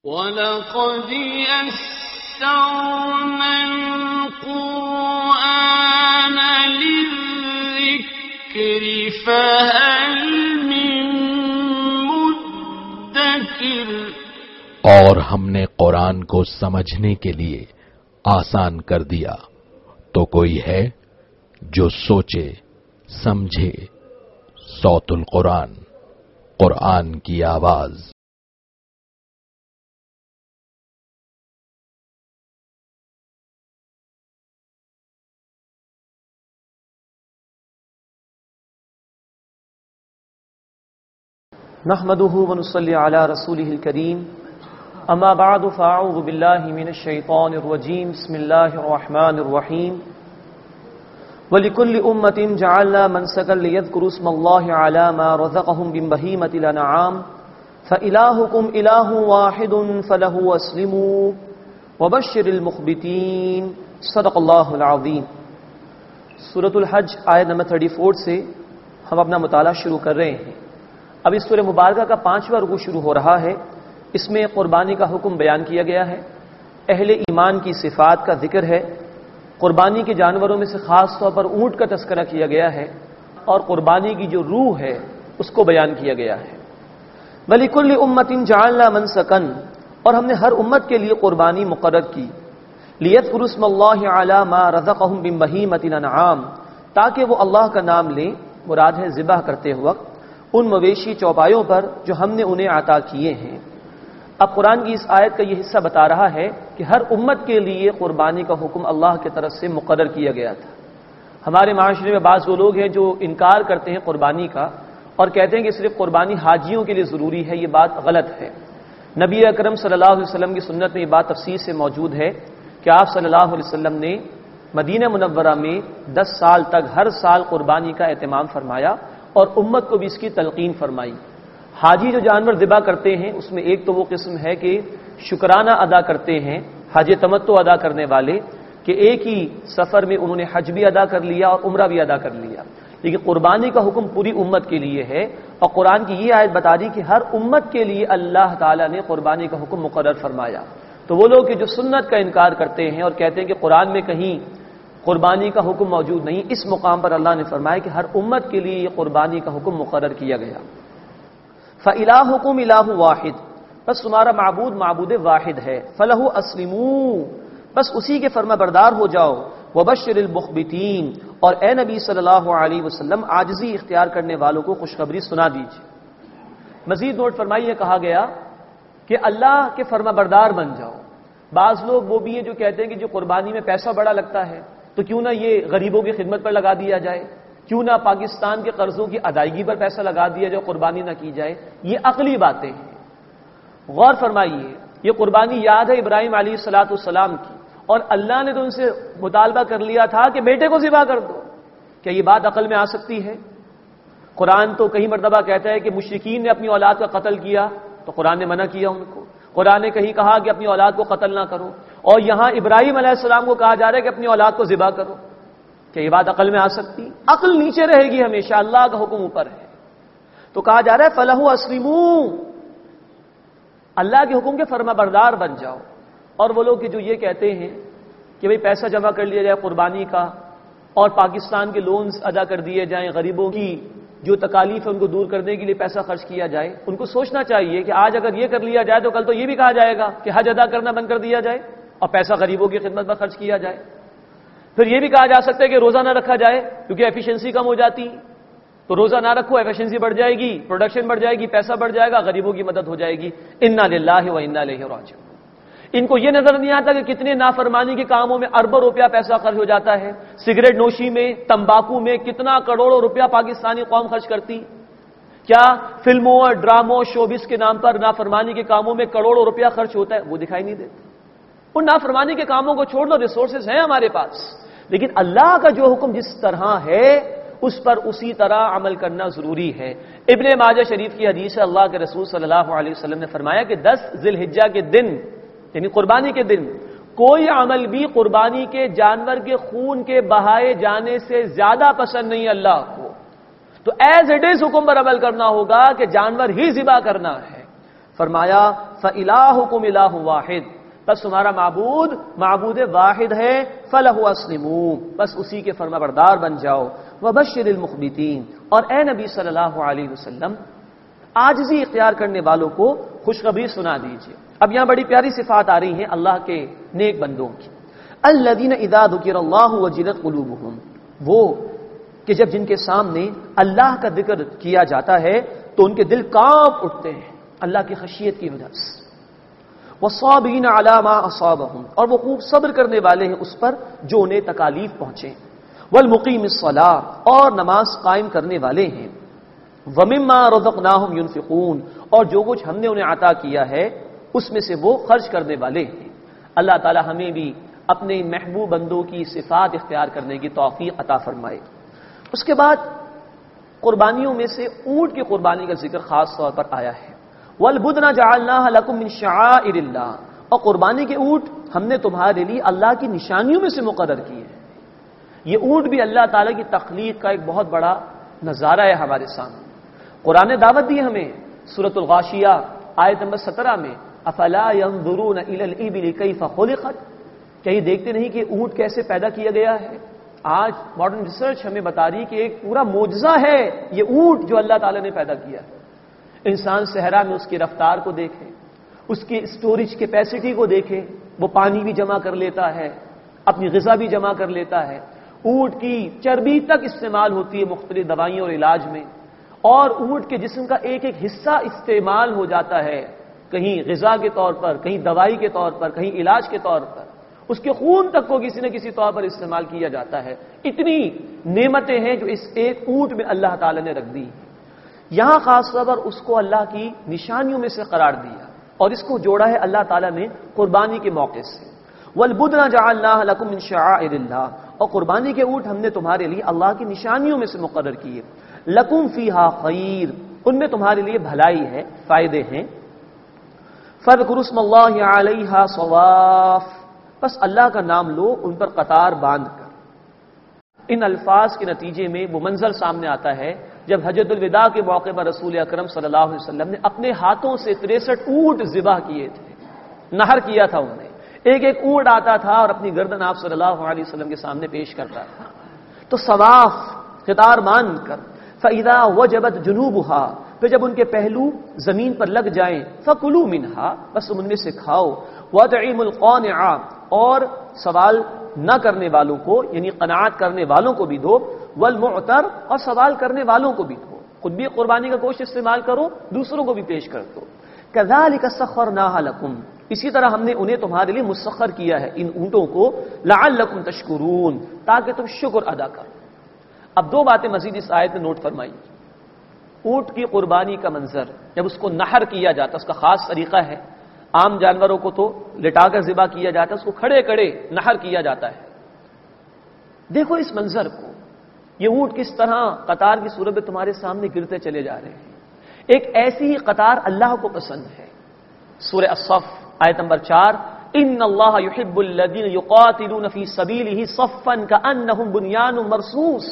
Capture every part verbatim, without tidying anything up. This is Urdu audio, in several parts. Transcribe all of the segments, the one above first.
وَلَقَدْ يَسَّرْنَا الْقُرْآنَ لِلذِّكْرِ فَهَلْ مِن مُّدَّكِرٍ۔ اور ہم نے قرآن کو سمجھنے کے لیے آسان کر دیا، تو کوئی ہے جو سوچے سمجھے۔ صوت القرآن، قرآن کی آواز۔ نحمده ونصلي على رسوله الكريم اما بعد فاعوذ بالله من الشيطان الرجيم بسم الله الرحمن الرحيم ولكل امة جعلنا منسكا ليذكروا اسم الله على ما رزقهم من بهيمة الانعام فإلهكم إله واحد فله اسلموا وبشر المخبتين صدق الله العظيم۔ سورۃ الحج آیت نمبر چوتیس سے ہم اپنا مطالعہ شروع کر رہے ہیں۔ اب اس سورہ مبارکہ کا پانچواں رکوع شروع ہو رہا ہے۔ اس میں قربانی کا حکم بیان کیا گیا ہے، اہل ایمان کی صفات کا ذکر ہے، قربانی کے جانوروں میں سے خاص طور پر اونٹ کا تذکرہ کیا گیا ہے، اور قربانی کی جو روح ہے اس کو بیان کیا گیا ہے۔ وَلِكُلِّ أُمَّةٍ جَعَلْنَا مَنسَكًا، اور ہم نے ہر امت کے لیے قربانی مقرر کی، لِيَذْكُرُوا اسْمَ اللَّهِ عَلَى مَا رَزَقَهُم مِّن بَهِيمَةِ الْأَنْعَامِ، تاکہ وہ اللہ کا نام لیں، مراد ہے ذبح کرتے وقت، ان مویشی چوپایوں پر جو ہم نے انہیں عطا کیے ہیں۔ اب قرآن کی اس آیت کا یہ حصہ بتا رہا ہے کہ ہر امت کے لیے قربانی کا حکم اللہ کی طرف سے مقرر کیا گیا تھا۔ ہمارے معاشرے میں بعض وہ لوگ ہیں جو انکار کرتے ہیں قربانی کا اور کہتے ہیں کہ صرف قربانی حاجیوں کے لیے ضروری ہے۔ یہ بات غلط ہے۔ نبی اکرم صلی اللہ علیہ وسلم کی سنت میں یہ بات تفصیل سے موجود ہے کہ آپ صلی اللہ علیہ وسلم نے مدینہ منورہ میں دس سال تک ہر سال قربانی کا اہتمام فرمایا اور امت کو بھی اس کی تلقین فرمائی۔ حاجی جو جانور ذبح کرتے ہیں اس میں ایک تو وہ قسم ہے کہ شکرانہ ادا کرتے ہیں، حج تمتع ادا کرنے والے، کہ ایک ہی سفر میں انہوں نے حج بھی ادا کر لیا اور عمرہ بھی ادا کر لیا، لیکن قربانی کا حکم پوری امت کے لیے ہے۔ اور قرآن کی یہ آیت بتا دی کہ ہر امت کے لیے اللہ تعالیٰ نے قربانی کا حکم مقرر فرمایا۔ تو وہ لوگ کہ جو سنت کا انکار کرتے ہیں اور کہتے ہیں کہ قرآن میں کہیں قربانی کا حکم موجود نہیں، اس مقام پر اللہ نے فرمایا کہ ہر امت کے لیے یہ قربانی کا حکم مقرر کیا گیا۔ فَإِلَٰهُكُمْ إِلَٰهٌ وَاحِدٌ، بس تمہارا معبود معبود واحد ہے۔ فَلَهُ أَسْلِمُوا، بس اسی کے فرما بردار ہو جاؤ۔ وَبَشِّرِ الْمُخْبِتِينَ، اور اے نبی صلی اللہ علیہ وسلم عاجزی اختیار کرنے والوں کو خوشخبری سنا دیجیے۔ مزید نوٹ فرمائیے، کہا گیا کہ اللہ کے فرما بردار بن جاؤ۔ بعض لوگ وہ بھی ہیں جو کہتے ہیں کہ جو قربانی میں پیسہ بڑا لگتا ہے تو کیوں نہ یہ غریبوں کی خدمت پر لگا دیا جائے، کیوں نہ پاکستان کے قرضوں کی ادائیگی پر پیسہ لگا دیا جائے، قربانی نہ کی جائے۔ یہ عقلی باتیں ہیں۔ غور فرمائیے، یہ قربانی یاد ہے ابراہیم علیہ الصلاۃ والسلام کی، اور اللہ نے تو ان سے مطالبہ کر لیا تھا کہ بیٹے کو ذبح کر دو۔ کیا یہ بات عقل میں آ سکتی ہے؟ قرآن تو کئی مرتبہ کہتا ہے کہ مشرکین نے اپنی اولاد کا قتل کیا تو قرآن نے منع کیا ان کو۔ قرآن نے کہیں کہا کہ اپنی اولاد کو قتل نہ کرو، اور یہاں ابراہیم علیہ السلام کو کہا جا رہا ہے کہ اپنی اولاد کو ذبح کرو۔ کیا یہ بات عقل میں آ سکتی؟ عقل نیچے رہے گی ہمیشہ، اللہ کا حکم اوپر ہے۔ تو کہا جا رہا ہے فَلَهُ أَسْلِمُوا، اللہ کے حکم کے فرما بردار بن جاؤ۔ اور وہ لوگ کہ جو یہ کہتے ہیں کہ بھئی پیسہ جمع کر لیا جائے قربانی کا اور پاکستان کے لونز ادا کر دیے جائیں، غریبوں کی جو تکالیف ہے ان کو دور کرنے کے لیے پیسہ خرچ کیا جائے، ان کو سوچنا چاہیے کہ آج اگر یہ کر لیا جائے تو کل تو یہ بھی کہا جائے گا کہ حج ادا کرنا بند کر دیا جائے اور پیسہ غریبوں کی خدمت پر خرچ کیا جائے۔ پھر یہ بھی کہا جا سکتا ہے کہ روزہ نہ رکھا جائے کیونکہ ایفیشنسی کم ہو جاتی، تو روزہ نہ رکھو، ایفیشنسی بڑھ جائے گی، پروڈکشن بڑھ جائے گی، پیسہ بڑھ جائے گا، غریبوں کی مدد ہو جائے گی۔ انا للہ و انا الیہ راجعون۔ ان کو یہ نظر نہیں آتا کہ کتنے نافرمانی کے کاموں میں اربوں روپیہ پیسہ خرچ ہو جاتا ہے۔ سگریٹ نوشی میں، تمباکو میں کتنا کروڑوں روپیہ پاکستانی قوم خرچ کرتی۔ کیا فلموں اور ڈراموں شوبز کے نام پر نافرمانی کے کاموں میں کروڑوں روپیہ خرچ ہوتا ہے؟ وہ دکھائی نہیں دیتا۔ ان نافرمانی کے کاموں کو چھوڑ دو، ریسورسز ہیں ہمارے پاس، لیکن اللہ کا جو حکم جس طرح ہے اس پر اسی طرح عمل کرنا ضروری ہے۔ ابن ماجہ شریف کی حدیث ہے، اللہ کے رسول صلی اللہ علیہ وسلم نے فرمایا کہ دس ذی الحجہ کے دن، یعنی قربانی کے دن، کوئی عمل بھی قربانی کے جانور کے خون کے بہائے جانے سے زیادہ پسند نہیں اللہ کو۔ تو ایز اٹ از حکم پر عمل کرنا ہوگا کہ جانور ہی ذبح کرنا ہے۔ فرمایا فَإِلَٰهُكُمْ إِلَٰهٌ وَاحِدٌ، بس تمہارا معبود معبود واحد ہے، فَلَهُ أَسْلِمُوا، بس اسی کے فرما بردار بن جاؤ، وَبَشِّرِ الْمُخْبِتِينَ، اور اے نبی صلی اللہ علیہ وسلم عاجزی اختیار کرنے والوں کو خوشخبری سنا دیجیے۔ اب یہاں بڑی پیاری صفات آ رہی ہیں اللہ کے نیک بندوں کی۔ الذین اذا ذکر اللہ وجلت قلوبہم، وہ کہ جب جن کے سامنے اللہ کا ذکر کیا جاتا ہے تو ان کے دل کانپ اٹھتے ہیں اللہ کی خشیت کی وجہ سے۔ والصابرین علی ما اصابہم، اور وہ خوب صبر کرنے والے ہیں اس پر جو انہیں تکالیف پہنچے۔ والمقیم الصلاۃ، اور نماز قائم کرنے والے ہیں۔ ومما رزقناہم ينفقون، اور جو کچھ ہم نے انہیں عطا کیا ہے اس میں سے وہ خرچ کرنے والے ہیں۔ اللہ تعالی ہمیں بھی اپنے محبوب بندوں کی صفات اختیار کرنے کی توفیق عطا فرمائے۔ اس کے بعد قربانیوں میں سے اونٹ کی قربانی کا ذکر خاص طور پر آیا ہے۔ وَالْبُدْنَ جَعَلْنَاهَا لَكُم مِّن شَعَائِرِ اللَّهِ، اور قربانی کے اونٹ ہم نے تمہارے لیے اللہ کی نشانیوں میں سے مقرر کیے ہیں۔ یہ اونٹ بھی اللہ تعالیٰ کی تخلیق کا ایک بہت بڑا نظارہ ہے ہمارے سامنے۔ قرآن نے دعوت دی ہمیں سورۃ الغاشیہ آیت نمبر سترہ میں، افلا ينظرون الى الابل كيف خلقت، کیا یہ دیکھتے نہیں کہ اونٹ کیسے پیدا کیا گیا ہے؟ آج ماڈرن ریسرچ ہمیں بتا رہی کہ ایک پورا معجزہ ہے یہ اونٹ جو اللہ تعالیٰ نے پیدا کیا ہے۔ انسان صحرا میں اس کی رفتار کو دیکھے، اس کی اسٹوریج کیپیسٹی کو دیکھے، وہ پانی بھی جمع کر لیتا ہے، اپنی غذا بھی جمع کر لیتا ہے، اونٹ کی چربی تک استعمال ہوتی ہے مختلف دوائیوں اور علاج میں، اور اونٹ کے جسم کا ایک ایک حصہ استعمال ہو جاتا ہے، کہیں غذا کے طور پر، کہیں دوائی کے طور پر، کہیں علاج کے طور پر، اس کے خون تک کو کسی نہ کسی طور پر استعمال کیا جاتا ہے۔ اتنی نعمتیں ہیں جو اس ایک اونٹ میں اللہ تعالی نے رکھ دی۔ یہاں خاص طور پر اس کو اللہ کی نشانیوں میں سے قرار دیا اور اس کو جوڑا ہے اللہ تعالی نے قربانی کے موقع سے۔ وَالْبُدْنَ جَعَلْنَاهَا لَكُم مِّن شَعَائِرِ اللَّهِ، اور قربانی کے اونٹ ہم نے تمہارے لیے اللہ کی نشانیوں میں سے مقرر کیے۔ لَكُمْ فِيهَا خَيْرٌ، ان میں تمہارے لیے بھلائی ہے، فائدے ہیں۔ فَاذْكُرُوا اسْمَ اللَّهِ عَلَيْهَا صَوَافَ، بس اللہ کا نام لو ان پر قطار باندھ کر۔ ان الفاظ کے نتیجے میں وہ منظر سامنے آتا ہے جب حجۃ الوداع کے موقع پر رسول اکرم صلی اللہ علیہ وسلم نے اپنے ہاتھوں سے تریسٹھ اونٹ ذبح کیے تھے، نہر کیا تھا انہیں۔ ایک ایک اونٹ آتا تھا اور اپنی گردن آپ صلی اللہ علیہ وسلم کے سامنے پیش کرتا تھا۔ تو صواف قطار باندھ کر، فَإِذَا وَجَبَتْ جُنُوبُهَا، پھر جب ان کے پہلو زمین پر لگ جائیں، فَكُلُوا مِنْهَا، بس تم ان میں سے کھاؤ، وَأَطْعِمُوا الْقَانِعَ، اور سوال نہ کرنے والوں کو یعنی قناعت کرنے والوں کو بھی دو، والمعتر، اور سوال کرنے والوں کو بھی دو، خود بھی قربانی کا گوشت استعمال کرو، دوسروں کو بھی پیش کر دو۔ كَذَلِكَ سَخَّرْنَاهَا لَكُمْ، اسی طرح ہم نے انہیں تمہارے لیے مسخر کیا ہے ان اونٹوں کو، لَعَلَّكُمْ تَشْكُرُونَ، تاکہ تم شکر ادا کرو۔ اب دو باتیں مزید اس آیت میں نوٹ فرمائی۔ اونٹ کی قربانی کا منظر جب اس کو نہر کیا جاتا ہے، اس کا خاص طریقہ ہے، عام جانوروں کو تو لٹا کر ذبح کیا جاتا ہے، اس کو کھڑے کھڑے نہر کیا جاتا ہے۔ دیکھو اس منظر کو، یہ اونٹ کس طرح قطار کی صورت میں تمہارے سامنے گرتے چلے جا رہے ہیں۔ ایک ایسی ہی قطار اللہ کو پسند ہے۔ سورہ الصف آیت نمبر چار، ان اللہ یحب الذین یقاتلون فی سبیلہ صفا کأنہم بنیان مرصوص،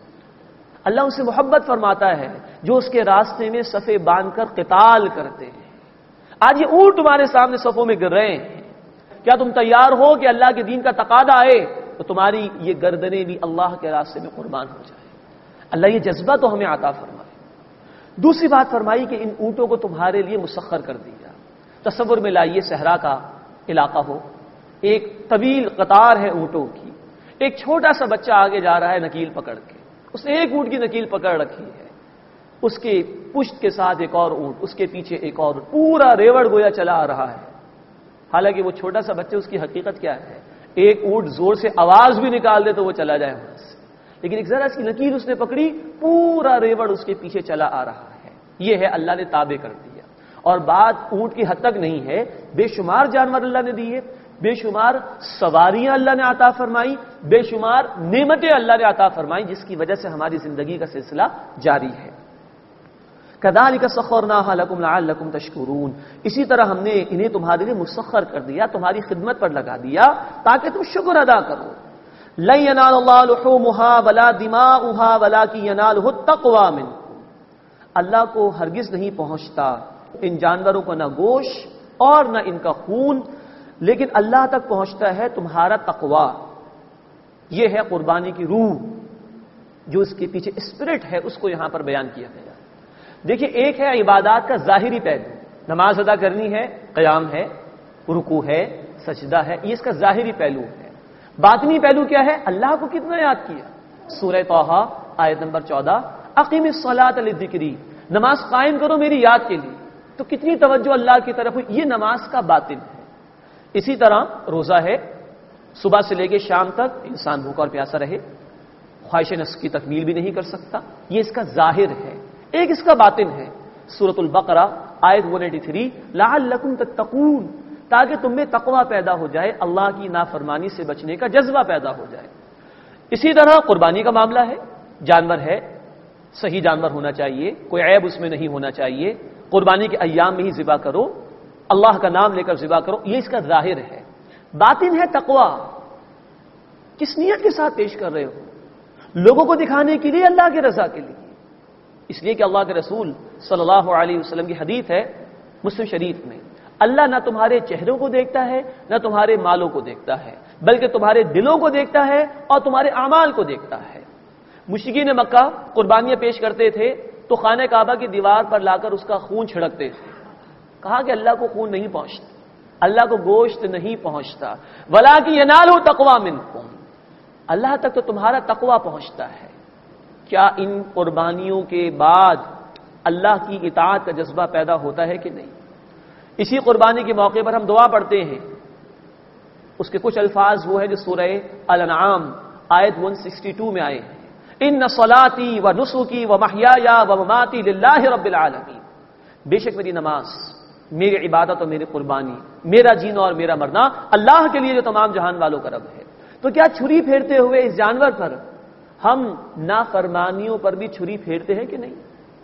اللہ ان سے محبت فرماتا ہے جو اس کے راستے میں صفیں باندھ کر قتال کرتے ہیں۔ آج یہ اونٹ تمہارے سامنے صفوں میں گر رہے ہیں، کیا تم تیار ہو کہ اللہ کے دین کا تقاضا آئے تو تمہاری یہ گردنیں بھی اللہ کے راستے میں قربان ہو جائے؟ اللہ یہ جذبہ تو ہمیں عطا فرمائے۔ دوسری بات فرمائی کہ ان اونٹوں کو تمہارے لیے مسخر کر دیا۔ تصور میں لائیے صحرا کا علاقہ ہو، ایک طویل قطار ہے اونٹوں کی، ایک چھوٹا سا بچہ آگے جا رہا ہے نکیل پکڑ کے، اس نے ایک اونٹ کی نکیل پکڑ رکھی ہے، اس کے پشت کے ساتھ ایک اور اونٹ، اس کے پیچھے ایک اور، پورا ریوڑ گویا چلا آ رہا ہے۔ حالانکہ وہ چھوٹا سا بچہ، اس کی حقیقت کیا ہے؟ ایک اونٹ زور سے آواز بھی نکال دے تو وہ چلا جائے وہاں سے، لیکن ایک ذرا سی نکیل اس نے پکڑی، پورا ریوڑ اس کے پیچھے چلا آ رہا ہے۔ یہ ہے اللہ نے تابع کر دیا۔ اور بات اونٹ کی حد تک نہیں ہے، بے شمار جانور اللہ نے دیے، بے شمار سواریاں اللہ نے عطا فرمائی، بے شمار نعمتیں اللہ نے عطا فرمائی، جس کی وجہ سے ہماری زندگی کا سلسلہ جاری ہے۔ كَذَلِكَ سَخَّرْنَاهَا لَكُمْ لَعَلَّكُمْ تَشْكُرُونَ، اسی طرح ہم نے انہیں تمہارے لیے مسخر کر دیا، تمہاری خدمت پر لگا دیا تاکہ تم شکر ادا کرو۔ لَن يَنَالَ اللَّهَ لُحُومُهَا وَلَا دِمَاؤُهَا وَلَٰكِن يَنَالُهُ التَّقْوَىٰ مِنكُمْ، اللہ کو ہرگز نہیں پہنچتا ان جانوروں کو نہ گوشت اور نہ ان کا خون، لیکن اللہ تک پہنچتا ہے تمہارا تقوی. یہ ہے قربانی کی روح، جو اس کے پیچھے اسپرٹ ہے اس کو یہاں پر بیان کیا گیا. دیکھیے، ایک ہے عبادات کا ظاہری پہلو، نماز ادا کرنی ہے، قیام ہے، رکوع ہے، سجدہ ہے، یہ اس کا ظاہری پہلو ہے. باطنی پہلو کیا ہے؟ اللہ کو کتنا یاد کیا. سورہ طٰہٰ آیت نمبر چودہ، اقیم الصلاۃ للذکری، نماز قائم کرو میری یاد کے لیے. تو کتنی توجہ اللہ کی طرف ہوئی، یہ نماز کا باطن ہے. اسی طرح روزہ ہے، صبح سے لے کے شام تک انسان بھوکا اور پیاسا رہے، خواہش نفس کی تکمیل بھی نہیں کر سکتا، یہ اس کا ظاہر ہے. ایک اس کا باطن ہے، سورۃ البقرہ آیت ایک سو ترانوے، لعلکم تتقون، تاکہ تم میں تقوی پیدا ہو جائے، اللہ کی نافرمانی سے بچنے کا جذبہ پیدا ہو جائے. اسی طرح قربانی کا معاملہ ہے، جانور ہے، صحیح جانور ہونا چاہیے، کوئی عیب اس میں نہیں ہونا چاہیے. قربانی کے ایام میں ہی ذبح کرو، اللہ کا نام لے کر ذبح کرو، یہ اس کا ظاہر ہے. باطن ہے تقوی، کس نیت کے ساتھ پیش کر رہے ہو؟ لوگوں کو دکھانے کے لیے، اللہ کی رضا کے لیے؟ اس لیے کہ اللہ کے رسول صلی اللہ علیہ وسلم کی حدیث ہے مسلم شریف میں، اللہ نہ تمہارے چہروں کو دیکھتا ہے نہ تمہارے مالوں کو دیکھتا ہے، بلکہ تمہارے دلوں کو دیکھتا ہے اور تمہارے اعمال کو دیکھتا ہے. مشرکین مکہ قربانیاں پیش کرتے تھے تو خانہ کعبہ کی دیوار پر لا کر اس کا خون چھڑکتے تھے. کہا کہ اللہ کو خون نہیں پہنچتا، اللہ کو گوشت نہیں پہنچتا، وَلَٰكِن يَنَالُهُ التَّقْوَىٰ مِنكُمْ، اللہ تک تو تمہارا تقوی پہنچتا ہے. کیا ان قربانیوں کے بعد اللہ کی اطاعت کا جذبہ پیدا ہوتا ہے کہ نہیں؟ اسی قربانی کے موقع پر ہم دعا پڑھتے ہیں، اس کے کچھ الفاظ وہ ہیں جو سورہ الانعام آیت ایک سو باسٹھ میں آئے ہیں، ان صلاتی و نسکی و محیای و مماتی للہ رب العالمین، بے شک میری نماز، میری عبادت اور میری قربانی، میرا جینا اور میرا مرنا اللہ کے لیے جو تمام جہان والوں کا رب ہے. تو کیا چھری پھیرتے ہوئے اس جانور پر ہم نافرمانیوں پر بھی چھری پھیرتے ہیں کہ نہیں؟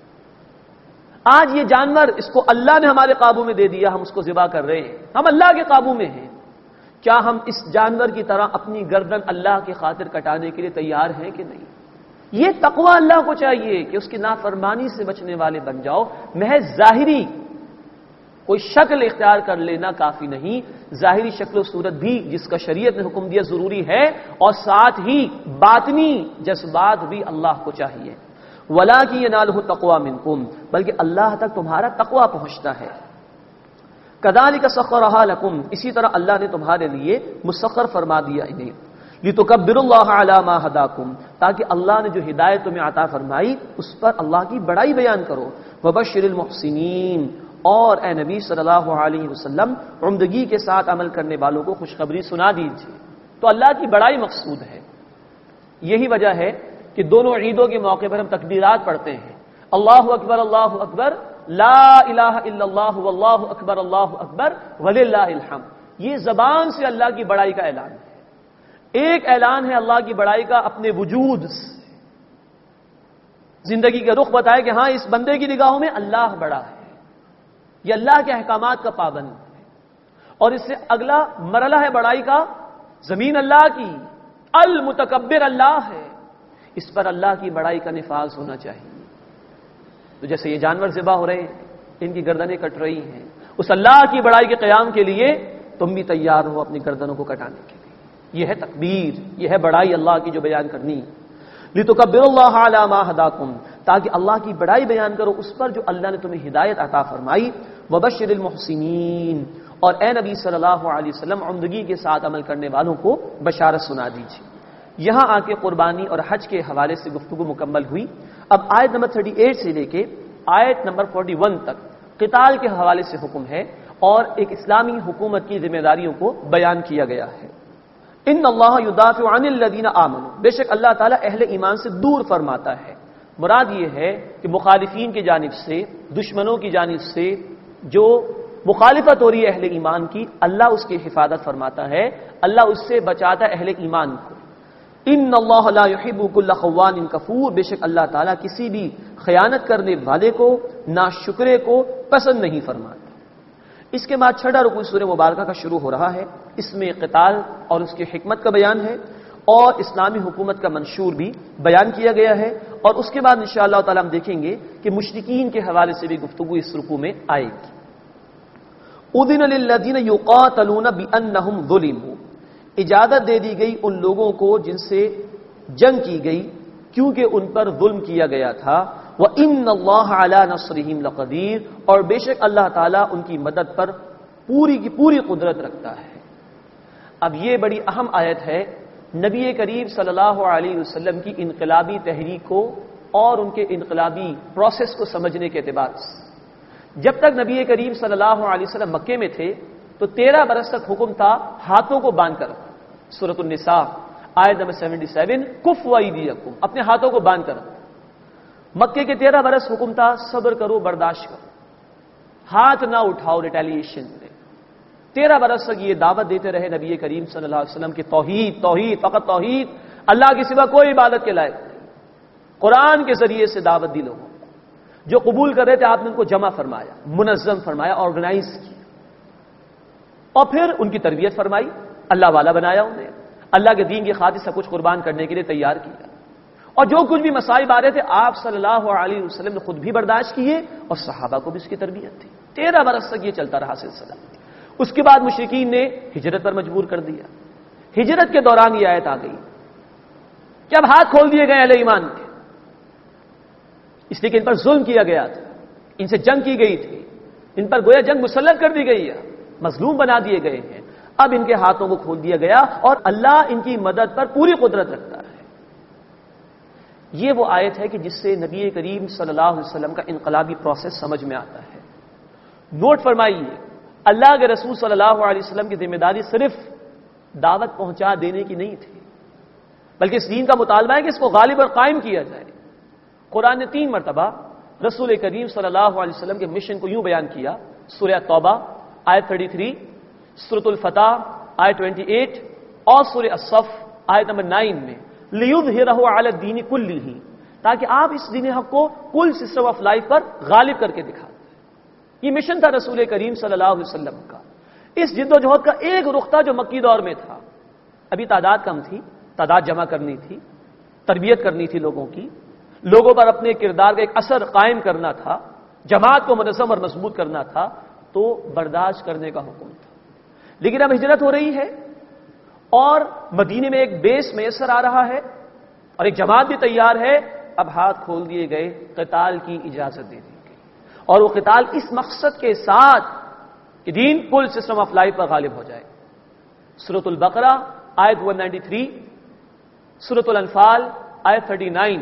آج یہ جانور، اس کو اللہ نے ہمارے قابو میں دے دیا، ہم اس کو ذبح کر رہے ہیں، ہم اللہ کے قابو میں ہیں. کیا ہم اس جانور کی طرح اپنی گردن اللہ کی خاطر کٹانے کے لیے تیار ہیں کہ نہیں؟ یہ تقوی اللہ کو چاہیے کہ اس کی نافرمانی سے بچنے والے بن جاؤ. محض ظاہری کوئی شکل اختیار کر لینا کافی نہیں، ظاہری شکل و صورت بھی جس کا شریعت نے حکم دیا ضروری ہے، اور ساتھ ہی باطنی جذبات بھی اللہ کو چاہیے. وَلَٰكِن يَنَالُهُ التَّقْوَىٰ مِنكُمْ، بلکہ اللہ تک تمہارا تقوی پہنچتا ہے. كَذَٰلِكَ سَخَّرَهَا لَكُمْ، اسی طرح اللہ نے تمہارے لیے مسخر فرما دیا انہیں. لِتُكَبِّرُوا اللَّهَ عَلَىٰ مَا هَدَاكُمْ، تاکہ اللہ نے جو ہدایت تمہیں عطا فرمائی اس پر اللہ کی بڑائی بیان کرو. وَبَشِّرِ الْمُحْسِنِينَ، اور اے نبی صلی اللہ علیہ وسلم عمدگی کے ساتھ عمل کرنے والوں کو خوشخبری سنا دیجیے. تو اللہ کی بڑائی مقصود ہے. یہی وجہ ہے کہ دونوں عیدوں کے موقع پر ہم تکبیرات پڑھتے ہیں، اللہ اکبر اللہ اکبر، لا الہ الا اللہ واللہ اکبر اللہ اکبر وللہ الحمد. یہ زبان سے اللہ کی بڑائی کا اعلان ہے. ایک اعلان ہے اللہ کی بڑائی کا اپنے وجود سے، زندگی کا رخ بتائے کہ ہاں اس بندے کی نگاہوں میں اللہ بڑا ہے، یہ اللہ کے احکامات کا پابند ہے. اور اس سے اگلا مرحلہ ہے بڑائی کا، زمین اللہ کی، المتکبر اللہ ہے، اس پر اللہ کی بڑائی کا نفاذ ہونا چاہیے. تو جیسے یہ جانور ذبح ہو رہے ہیں، ان کی گردنیں کٹ رہی ہیں، اس اللہ کی بڑائی کے قیام کے لیے تم بھی تیار ہو اپنی گردنوں کو کٹانے کے لیے. یہ ہے تکبیر، یہ ہے بڑائی اللہ کی جو بیان کرنی. لِتُكَبِّرُوا اللَّهَ عَلَىٰ مَا هَدَاكُمْ، تاکہ اللہ کی بڑائی بیان کرو اس پر جو اللہ نے تمہیں ہدایت عطا فرمائی. وَبَشِّرِ الْمُحْسِنِينَ، اور اے نبی صلی اللہ علیہ وسلم عمدگی کے ساتھ عمل کرنے والوں کو بشارت سنا دیجیے. یہاں آ کے قربانی اور حج کے حوالے سے گفتگو مکمل ہوئی. اب آیت نمبر اڑتیس سے لے کے آیت نمبر اکتالیس تک قتال کے حوالے سے حکم ہے اور ایک اسلامی حکومت کی ذمہ داریوں کو بیان کیا گیا ہے. ان اللہ یدافع عن الذین آمنوا، بے شک اللہ تعالیٰ اہل ایمان سے دور فرماتا ہے. مراد یہ ہے کہ مخالفین کی جانب سے، دشمنوں کی جانب سے جو مخالفت ہو رہی ہے اہل ایمان کی، اللہ اس کی حفاظت فرماتا ہے، اللہ اس سے بچاتا ہے اہل ایمان کو. ان اللہ لا يحب كل خوان کفور، بے شک اللہ تعالیٰ کسی بھی خیانت کرنے والے کو، ناشکرے کو پسند نہیں فرماتا. اس کے بعد چھٹا رکوع سورہ مبارکہ کا شروع ہو رہا ہے. اس میں قتال اور اس کی حکمت کا بیان ہے اور اسلامی حکومت کا منشور بھی بیان کیا گیا ہے اور اس کے بعد انشاءاللہ تعالی ہم دیکھیں گے کہ مشرکین کے حوالے سے بھی گفتگو اس رکوع میں آئے گی۔ اذن للذین یقاتلون بانہم ظلموا، اجازت دے دی گئی ان لوگوں کو جن سے جنگ کی گئی کیونکہ ان پر ظلم کیا گیا تھا۔ وَإِنَّ اللَّهَ عَلَى نَصْرِهِمْ لَقَدِيرٌ، اور بے شک اللہ تعالیٰ ان کی مدد پر پوری کی پوری قدرت رکھتا ہے۔ اب یہ بڑی اہم آیت ہے نبی کریم صلی اللہ علیہ وسلم کی انقلابی تحریک کو اور ان کے انقلابی پروسیس کو سمجھنے کے اعتبار سے۔ جب تک نبی کریم صلی اللہ علیہ وسلم مکے میں تھے تو تیرہ برس تک حکم تھا ہاتھوں کو باندھ کر، سورۃ النساء آیت نمبر سیونٹی سیون، کفوا ایدیکم، اپنے ہاتھوں کو باندھ کر۔ مکے کے تیرہ برس حکم تھا صبر کرو، برداشت کرو، ہاتھ نہ اٹھاؤ ریٹیلیشن میں۔ تیرہ برس تک یہ دعوت دیتے رہے نبی کریم صلی اللہ علیہ وسلم کی توحید توحید فقط توحید، اللہ کے سوا کوئی عبادت کے لائق نہیں۔ قرآن کے ذریعے سے دعوت دی لوگوں کو، جو قبول کر رہے تھے آپ نے ان کو جمع فرمایا، منظم فرمایا، آرگنائز کیا، اور پھر ان کی تربیت فرمائی، اللہ والا بنایا انہیں، اللہ کے دین کی خاطر سب کچھ قربان کرنے کے لیے تیار کیا، اور جو کچھ بھی مسائب آ رہے تھے آپ صلی اللہ علیہ وسلم نے خود بھی برداشت کیے اور صحابہ کو بھی اس کی تربیت تھی۔ تیرہ برس تک یہ چلتا رہا سلسلہ۔ اس کے بعد مشرکین نے ہجرت پر مجبور کر دیا۔ ہجرت کے دوران یہ آیت آ گئی کہ اب ہاتھ کھول دیے گئے اہل ایمان کے، اس لیے کہ ان پر ظلم کیا گیا تھا، ان سے جنگ کی گئی تھی، ان پر گویا جنگ مسلط کر دی گئی ہے، مظلوم بنا دیے گئے ہیں۔ اب ان کے ہاتھوں کو کھول دیا گیا اور اللہ ان کی مدد پر پوری قدرت رکھتا ہے۔ یہ وہ آیت ہے کہ جس سے نبی کریم صلی اللہ علیہ وسلم کا انقلابی پروسیس سمجھ میں آتا ہے۔ نوٹ فرمائیے، اللہ کے رسول صلی اللہ علیہ وسلم کی ذمہ داری صرف دعوت پہنچا دینے کی نہیں تھی، بلکہ اس دین کا مطالبہ ہے کہ اس کو غالب اور قائم کیا جائے۔ قرآن نے تین مرتبہ رسول کریم صلی اللہ علیہ وسلم کے مشن کو یوں بیان کیا، سورہ توبہ آیت تینتیس، سورۃ الفتح آیت اٹھائیس اور سورہ الصف آیت نمبر نو میں، لِيُظْهِرَهُ عَلَى الدِّينِ كُلِّهِ، تاکہ آپ اس دین حق کو کل سسٹم آف لائف پر غالب کر کے دکھا دیں۔ یہ مشن تھا رسول کریم صلی اللہ علیہ وسلم کا۔ اس جد و جہد کا ایک رخ تھا جو مکی دور میں تھا، ابھی تعداد کم تھی، تعداد جمع کرنی تھی، تربیت کرنی تھی لوگوں کی، لوگوں پر اپنے کردار کا ایک اثر قائم کرنا تھا، جماعت کو منظم اور مضبوط کرنا تھا، تو برداشت کرنے کا حکم تھا۔ لیکن اب ہجرت ہو رہی ہے اور مدینے میں ایک بیس میسر آ رہا ہے اور ایک جماعت بھی تیار ہے، اب ہاتھ کھول دیے گئے، قتال کی اجازت دے دی گئی، اور وہ قتال اس مقصد کے ساتھ کہ دین کل سسٹم آف لائف پر غالب ہو جائے۔ سورۃ البقرہ آیت ایک سو تینتیس، سورۃ الانفال آیت انتیس،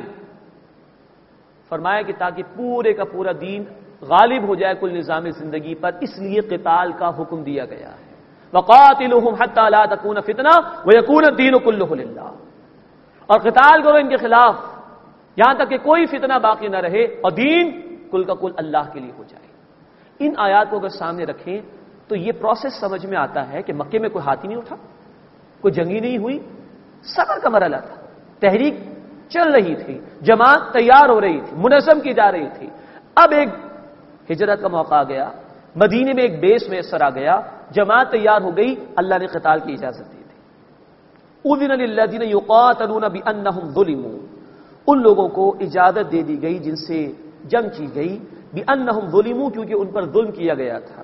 فرمایا کہ تاکہ پورے کا پورا دین غالب ہو جائے کل نظام زندگی پر، اس لیے قتال کا حکم دیا گیا ہے۔ وَقَاتِلُوهُمْ حَتَّى لَا تَكُونَ فِتْنَةٌ وَيَكُونَ الدِّينُ كُلُّهُ لِلَّهِ، اور قتال کرو ان کے خلاف یہاں تک کہ کوئی فتنہ باقی نہ رہے اور دین کل کا کل اللہ کے لیے ہو جائے۔ ان آیات کو اگر سامنے رکھیں تو یہ پروسیس سمجھ میں آتا ہے کہ مکے میں کوئی ہاتھ ہی نہیں اٹھا، کوئی جنگی نہیں ہوئی، صبر کا مرحلہ تھا، تحریک چل رہی تھی، جماعت تیار ہو رہی تھی، منظم کی جا رہی تھی۔ اب ایک ہجرت کا موقع آ گیا، مدینے میں ایک بیس میسر آ گیا، جماعت تیار ہو گئی، اللہ نے قتال کی اجازت دی تھی۔ اذن للذین یقاتلون بانہم ظلموا، ان لوگوں کو اجازت دے دی گئی جن سے جنگ کی گئی، بانہم ظلموا، کیونکہ ان پر ظلم کیا گیا تھا۔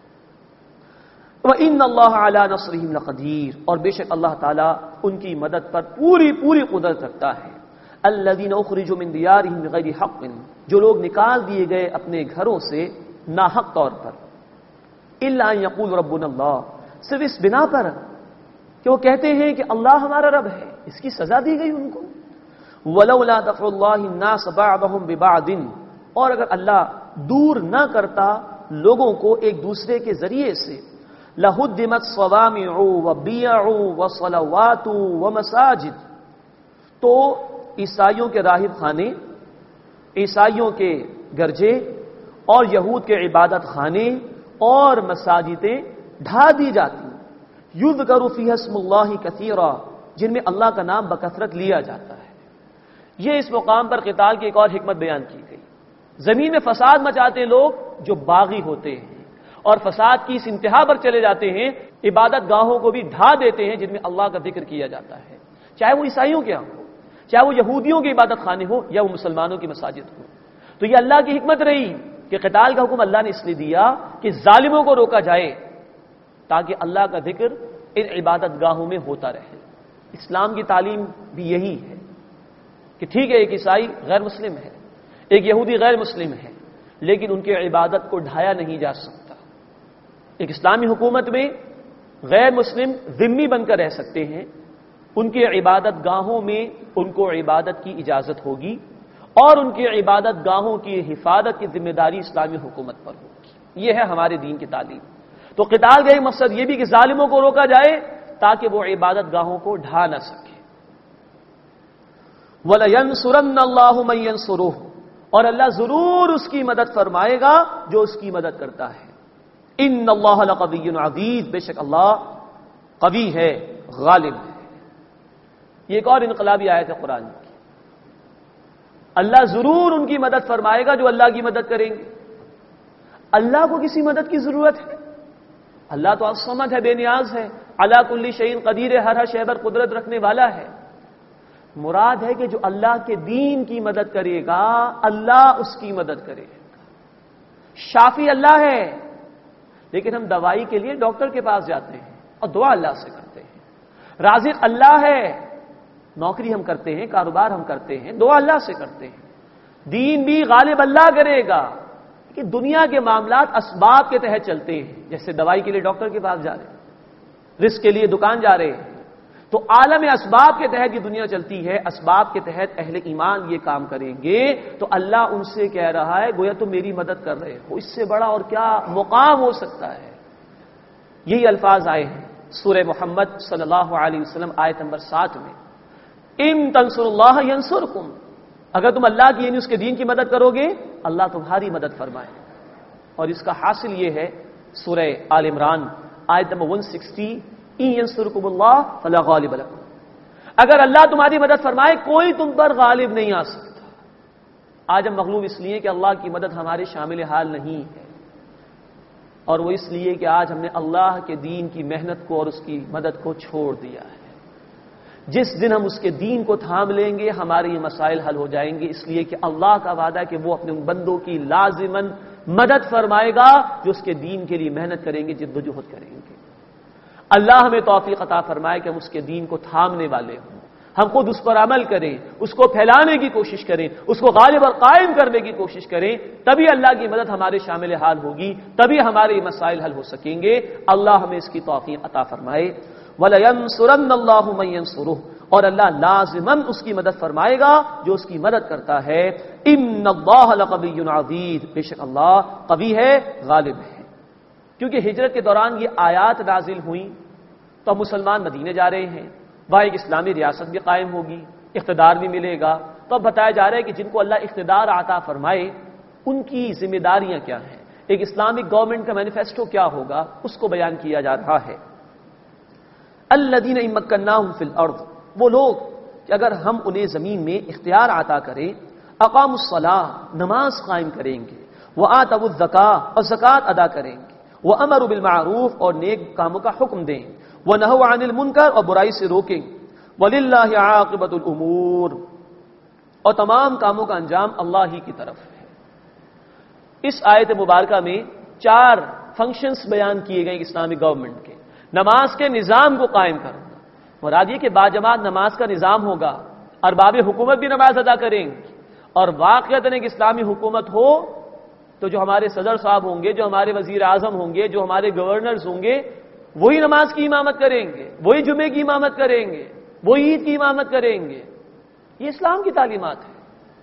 وَإِنَّ اللَّهَ عَلَى نَصْرِهِمْ لَقَدِيرٌ، اور بے شک اللہ تعالیٰ ان کی مدد پر پوری پوری قدرت رکھتا ہے۔ الذین اخرجوا من دیارہم بغیر حق، جو لوگ نکال دیے گئے اپنے گھروں سے ناحق طور پر، الا ان یقول ربنا اللہ، صرف اس بنا پر کہ وہ کہتے ہیں کہ اللہ ہمارا رب ہے، اس کی سزا دی گئی ان کو۔ ولولا دفع اللہ الناس بعضهم ببعض، اور اگر اللہ دور نہ کرتا لوگوں کو ایک دوسرے کے ذریعے سے، لہدمت صوامع وبیع وصلوات ومساجد، تو عیسائیوں کے راہب خانے، عیسائیوں کے گرجے اور یہود کے عبادت خانے اور مساجدیں ڈھا دی جاتی، یذکر فیہا اسم اللہ کثیرا، جن میں اللہ کا نام بکثرت لیا جاتا ہے۔ یہ اس مقام پر قتال کی ایک اور حکمت بیان کی گئی۔ زمین میں فساد مچاتے ہیں لوگ جو باغی ہوتے ہیں اور فساد کی اس انتہا پر چلے جاتے ہیں، عبادت گاہوں کو بھی ڈھا دیتے ہیں جن میں اللہ کا ذکر کیا جاتا ہے، چاہے وہ عیسائیوں کے ہاں ہو، چاہے وہ یہودیوں کی عبادت خانے ہو یا وہ مسلمانوں کی مساجد ہو۔ تو یہ اللہ کی حکمت رہی کہ قتال کا حکم اللہ نے اس لیے دیا کہ ظالموں کو روکا جائے تاکہ اللہ کا ذکر ان عبادت گاہوں میں ہوتا رہے۔ اسلام کی تعلیم بھی یہی ہے کہ ٹھیک ہے ایک عیسائی غیر مسلم ہے، ایک یہودی غیر مسلم ہے، لیکن ان کی عبادت کو ڈھایا نہیں جا سکتا۔ ایک اسلامی حکومت میں غیر مسلم ذمہ بن کر رہ سکتے ہیں، ان کی عبادت گاہوں میں ان کو عبادت کی اجازت ہوگی اور ان کی عبادت گاہوں کی حفاظت کی ذمہ داری اسلامی حکومت پر ہوگی۔ یہ ہے ہمارے دین کی تعلیم۔ تو قتال کا ایک مقصد یہ بھی کہ ظالموں کو روکا جائے تاکہ وہ عبادت گاہوں کو ڈھا نہ سکے۔ وَلَيَنْصُرَنَّ اللَّهُ مَن يَنْصُرُهُ، اور اللہ ضرور اس کی مدد فرمائے گا جو اس کی مدد کرتا ہے۔ ان اللہ لقوی عزیز، بے شک اللہ قوی ہے، غالب ہے۔ یہ ایک اور انقلابی آیت ہے قرآن کی۔ اللہ ضرور ان کی مدد فرمائے گا جو اللہ کی مدد کریں گے۔ اللہ کو کسی مدد کی ضرورت ہے؟ اللہ تو الصمد ہے، بے نیاز ہے، علی کل شیء قدیر ہے، ہر ہر شے پر قدرت رکھنے والا ہے۔ مراد ہے کہ جو اللہ کے دین کی مدد کرے گا اللہ اس کی مدد کرے گا۔ شافی اللہ ہے، لیکن ہم دوائی کے لیے ڈاکٹر کے پاس جاتے ہیں اور دعا اللہ سے کرتے ہیں۔ رازق اللہ ہے، نوکری ہم کرتے ہیں، کاروبار ہم کرتے ہیں، دعا اللہ سے کرتے ہیں۔ دین بھی غالب اللہ کرے گا کہ دنیا کے معاملات اسباب کے تحت چلتے ہیں، جیسے دوائی کے لیے ڈاکٹر کے پاس جا رہے ہیں، رزق کے لیے دکان جا رہے ہیں، تو عالم اسباب کے تحت یہ دنیا چلتی ہے۔ اسباب کے تحت اہل ایمان یہ کام کریں گے تو اللہ ان سے کہہ رہا ہے گویا تم میری مدد کر رہے ہو، اس سے بڑا اور کیا مقام ہو سکتا ہے۔ یہی الفاظ آئے ہیں سورہ محمد صلی اللہ علیہ وسلم آیت نمبر سات میں، ان تنصروا اللہ ینصرکم، اگر تم اللہ کی یعنی اس کے دین کی مدد کرو گے اللہ تمہاری مدد فرمائے۔ اور اس کا حاصل یہ ہے سورہ آل عمران آیت نمبر ایک سو ساٹھ، ان ینصرکم اللہ فلا غالب لکم، اگر اللہ تمہاری مدد فرمائے کوئی تم پر غالب نہیں آ سکتا۔ آج ہم مغلوب اس لیے کہ اللہ کی مدد ہمارے شامل حال نہیں ہے، اور وہ اس لیے کہ آج ہم نے اللہ کے دین کی محنت کو اور اس کی مدد کو چھوڑ دیا ہے۔ جس دن ہم اس کے دین کو تھام لیں گے ہمارے یہ مسائل حل ہو جائیں گے، اس لیے کہ اللہ کا وعدہ ہے کہ وہ اپنے ان بندوں کی لازماً مدد فرمائے گا جو اس کے دین کے لیے محنت کریں گے، جد و جہد کریں گے۔ اللہ ہمیں توفیق عطا فرمائے کہ ہم اس کے دین کو تھامنے والے ہوں، ہم خود اس پر عمل کریں، اس کو پھیلانے کی کوشش کریں، اس کو غالب اور قائم کرنے کی کوشش کریں، تبھی اللہ کی مدد ہمارے شامل حال ہوگی، تبھی ہمارے یہ مسائل حل ہو سکیں گے۔ اللہ ہمیں اس کی توفیق عطا فرمائے۔ وَلَيَنْصُرَنَّ اللَّهُ مَن يَنْصُرُهُ، اور اللہ لازماً اس کی مدد فرمائے گا جو اس کی مدد کرتا ہے۔ ان اللہ لقوی عزیز، بے شک اللہ قوی ہے، غالب ہے۔ کیونکہ ہجرت کے دوران یہ آیات نازل ہوئیں تو اب مسلمان مدینے جا رہے ہیں، وہاں ایک اسلامی ریاست بھی قائم ہوگی، اقتدار بھی ملے گا، تو اب بتایا جا رہا ہے کہ جن کو اللہ اقتدار عطا فرمائے ان کی ذمہ داریاں کیا ہیں، ایک اسلامک گورنمنٹ کا مینیفیسٹو کیا ہوگا، اس کو بیان کیا جا رہا ہے۔ الذین ان مکناہم فی الارض، وہ لوگ کہ اگر ہم انہیں زمین میں اختیار عطا کریں، اقاموا الصلاۃ، نماز قائم کریں گے، وآتوا الزکاۃ، اور زکوٰۃ ادا کریں گے، وامروا بالمعروف، اور نیک کاموں کا حکم دیں، ونہوا عن المنکر، اور برائی سے روکیں، وللہ عاقبۃ الامور، اور تمام کاموں کا انجام اللہ ہی کی طرف ہے۔ اس آیت مبارکہ میں چار فنکشنز بیان کیے گئے اسلامک گورنمنٹ کے۔ نماز کے نظام کو قائم کرنا، مراد یہ کہ باجماعت نماز کا نظام ہوگا، ارباب حکومت بھی نماز ادا کریں گے، اور واقعتاً ایک اسلامی حکومت ہو تو جو ہمارے صدر صاحب ہوں گے، جو ہمارے وزیر اعظم ہوں گے، جو ہمارے گورنرز ہوں گے، وہی نماز کی امامت کریں گے، وہی جمعے کی امامت کریں گے، وہی عید کی امامت کریں گے۔ یہ اسلام کی تعلیمات ہے۔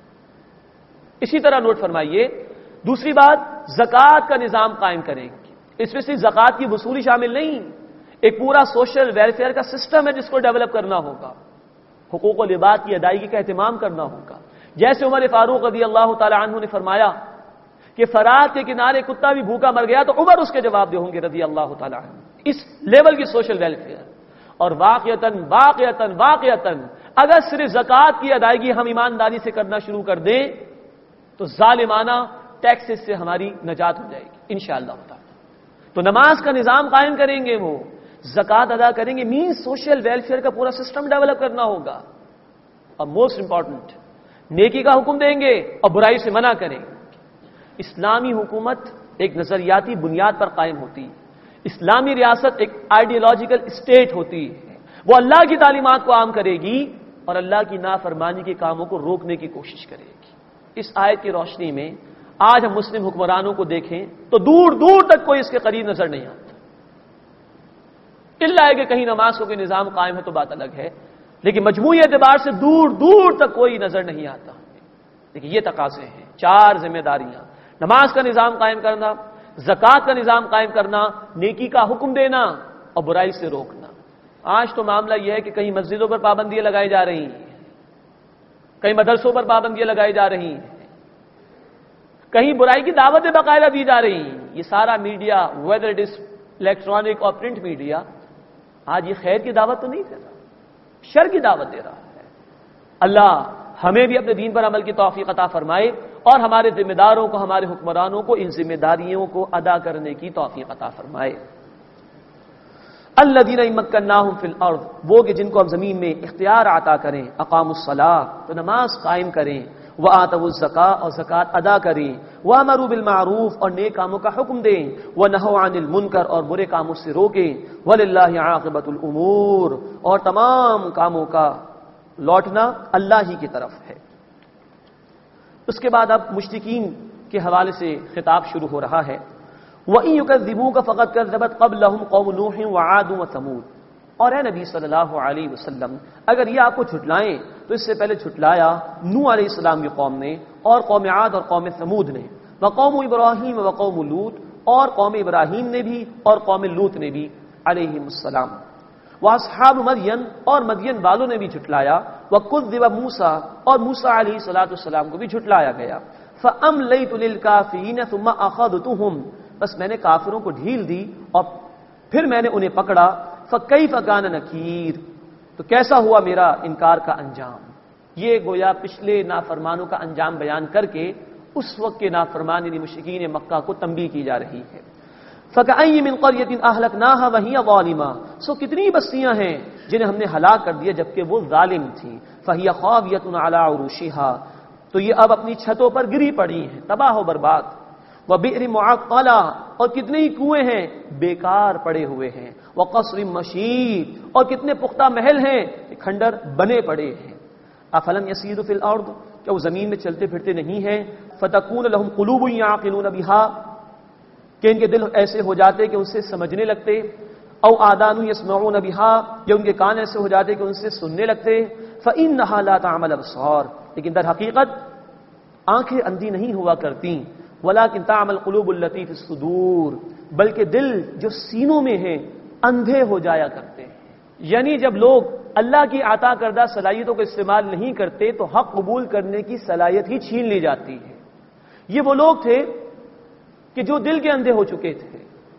اسی طرح نوٹ فرمائیے، دوسری بات، زکوٰۃ کا نظام قائم کریں گے۔ اس میں صرف زکوٰۃ کی وصولی شامل نہیں، ایک پورا سوشل ویلفیئر کا سسٹم ہے جس کو ڈیولپ کرنا ہوگا، حقوق و لباس کی ادائیگی کا اہتمام کرنا ہوگا۔ جیسے عمر فاروق رضی اللہ تعالی عنہ نے فرمایا کہ فرات کے کنارے کتا بھی بھوکا مر گیا تو عمر اس کے جواب دے ہوں گے رضی اللہ تعالی عنہ۔ اس لیول کی سوشل ویلفیئر، اور واقعتاً واقعتاً واقعتاً اگر صرف زکوٰۃ کی ادائیگی ہم ایمانداری سے کرنا شروع کر دیں تو ظالمانہ ٹیکسز سے ہماری نجات ہو جائے گی انشاءاللہ تعالی۔ تو نماز کا نظام قائم کریں گے، وہ زکوٰۃ ادا کریں گے، مین سوشل ویلفیئر کا پورا سسٹم ڈیولپ کرنا ہوگا۔ اور موسٹ امپورٹنٹ نیکی کا حکم دیں گے اور برائی سے منع کریں گے. اسلامی حکومت ایک نظریاتی بنیاد پر قائم ہوتی ہے. اسلامی ریاست ایک آئیڈیالوجیکل اسٹیٹ ہوتی ہے. وہ اللہ کی تعلیمات کو عام کرے گی اور اللہ کی نافرمانی کے کاموں کو روکنے کی کوشش کرے گی. اس آیت کی روشنی میں آج ہم مسلم حکمرانوں کو دیکھیں تو دور دور تک کوئی اس کے قریب نظر نہیں آتا. اللہ ہے کہ کہیں نماز کو کوئی نظام قائم ہے تو بات الگ ہے, لیکن مجموعی اعتبار سے دور دور تک کوئی نظر نہیں آتا. لیکن یہ تقاضے ہیں, چار ذمہ داریاں: نماز کا نظام قائم کرنا, زکوٰۃ کا نظام قائم کرنا, نیکی کا حکم دینا اور برائی سے روکنا. آج تو معاملہ یہ ہے کہ کہیں مسجدوں پر پابندیاں لگائی جا رہی ہیں, کہیں مدرسوں پر پابندیاں لگائی جا رہی ہیں, کہیں برائی کی دعوتیں باقاعدہ دی جا رہی ہیں. یہ سارا media, whether it is electronic اور پرنٹ میڈیا, آج یہ خیر کی دعوت تو نہیں دے رہا, شر کی دعوت دے رہا ہے. اللہ ہمیں بھی اپنے دین پر عمل کی توفیق عطا فرمائے اور ہمارے ذمہ داروں کو, ہمارے حکمرانوں کو ان ذمہ داریوں کو ادا کرنے کی توفیق عطا فرمائے. الذین مکناہم فی الارض, وہ کہ جن کو ہم زمین میں اختیار عطا کریں, اقاموا الصلاۃ, تو نماز قائم کریں, وآتوا الزکاۃ, اور زکوٰۃ ادا کریں, وامروا بالمعروف, اور نیک کاموں کا حکم دیں, ونہوا عن المنکر, اور برے کاموں سے روکیں, وللہ عاقبۃ الامور, اور تمام کاموں کا لوٹنا اللہ ہی کی طرف ہے. اس کے بعد اب مشرکین کے حوالے سے خطاب شروع ہو رہا ہے. وَإِن يُكَذِّبُوكَ فَقَدْ كَذَّبَتْ قَبْلَهُمْ قَوْمُ نُوحٍ وَعَادٌ وَثَمُودُ, اور اے نبی صلی اللہ علیہ وسلم اگر یہ آپ کو جھٹلائیں تو اس سے پہلے جھٹلایا نوح علیہ السلام کی قوم نے, اور قوم عاد اور قوم ثمود نے, وقوم ابراہیم وقوم لوط, اور قوم ابراہیم نے بھی اور قوم لوط نے بھی علیہم السلام, واصحاب مدین, اور مدین والوں نے بھی جھٹلایا, وکذب موسیٰ, اور موسیٰ علیہ الصلوۃ والسلام کو بھی جھٹلایا گیا. فأملیت للکافرین ثم اخذتهم, بس میں نے کافروں کو ڈھیل دی اور پھر میں نے انہیں پکڑا. فکیف کان نکیر, تو کیسا ہوا میرا انکار کا انجام. یہ گویا پچھلے نافرمانوں کا انجام بیان کر کے اس وقت کے نافرمان یعنی مشرکین مکہ کو تنبیہ کی جا رہی ہے. فَكَأَيٍّ مِّن قَرْيَةٍ أَهْلَكْنَاهَا وَهِيَ ظَالِمَةٌ, سو کتنی بستیاں ہیں جنہیں ہم نے ہلاک کر دیا جبکہ وہ ظالم تھیں. فَهِيَ خَاوِيَةٌ عَلَىٰ عُرُوشِهَا, تو یہ اب اپنی چھتوں پر گری پڑی ہیں, تباہ و برباد. وَبِئْرٍ مُّعَطَّلَةٍ, اور کتنے ہی کنویں ہیں بیکار پڑے ہوئے ہیں. وَقَصْرٍ مَّشِيدٍ, اور کتنے پختہ محل ہیں کھنڈر بنے پڑے ہیں. أَفَلَمْ يَسِيرُوا فِي الْأَرْضِ, کیا وہ زمین میں چلتے پھرتے نہیں ہیں. فَتَكُونَ لَهُمْ قُلُوبٌ يَعْقِلُونَ بِهَا, کہ ان کے دل ایسے ہو جاتے کہ ان سے سمجھنے لگتے. او آذان یسمعون بها, یا ان کے کان ایسے ہو جاتے کہ ان سے سننے لگتے. فإنها لا تعمل الابصار, لیکن در حقیقت آنکھیں اندھی نہیں ہوا کرتی. ولكن تعمل قلوب التي في الصدور, بلکہ دل جو سینوں میں ہیں اندھے ہو جایا کرتے ہیں. یعنی جب لوگ اللہ کی عطا کردہ صلاحیتوں کو استعمال نہیں کرتے تو حق قبول کرنے کی صلاحیت ہی چھین لی جاتی ہے. یہ وہ لوگ تھے کہ جو دل کے اندھے ہو چکے تھے,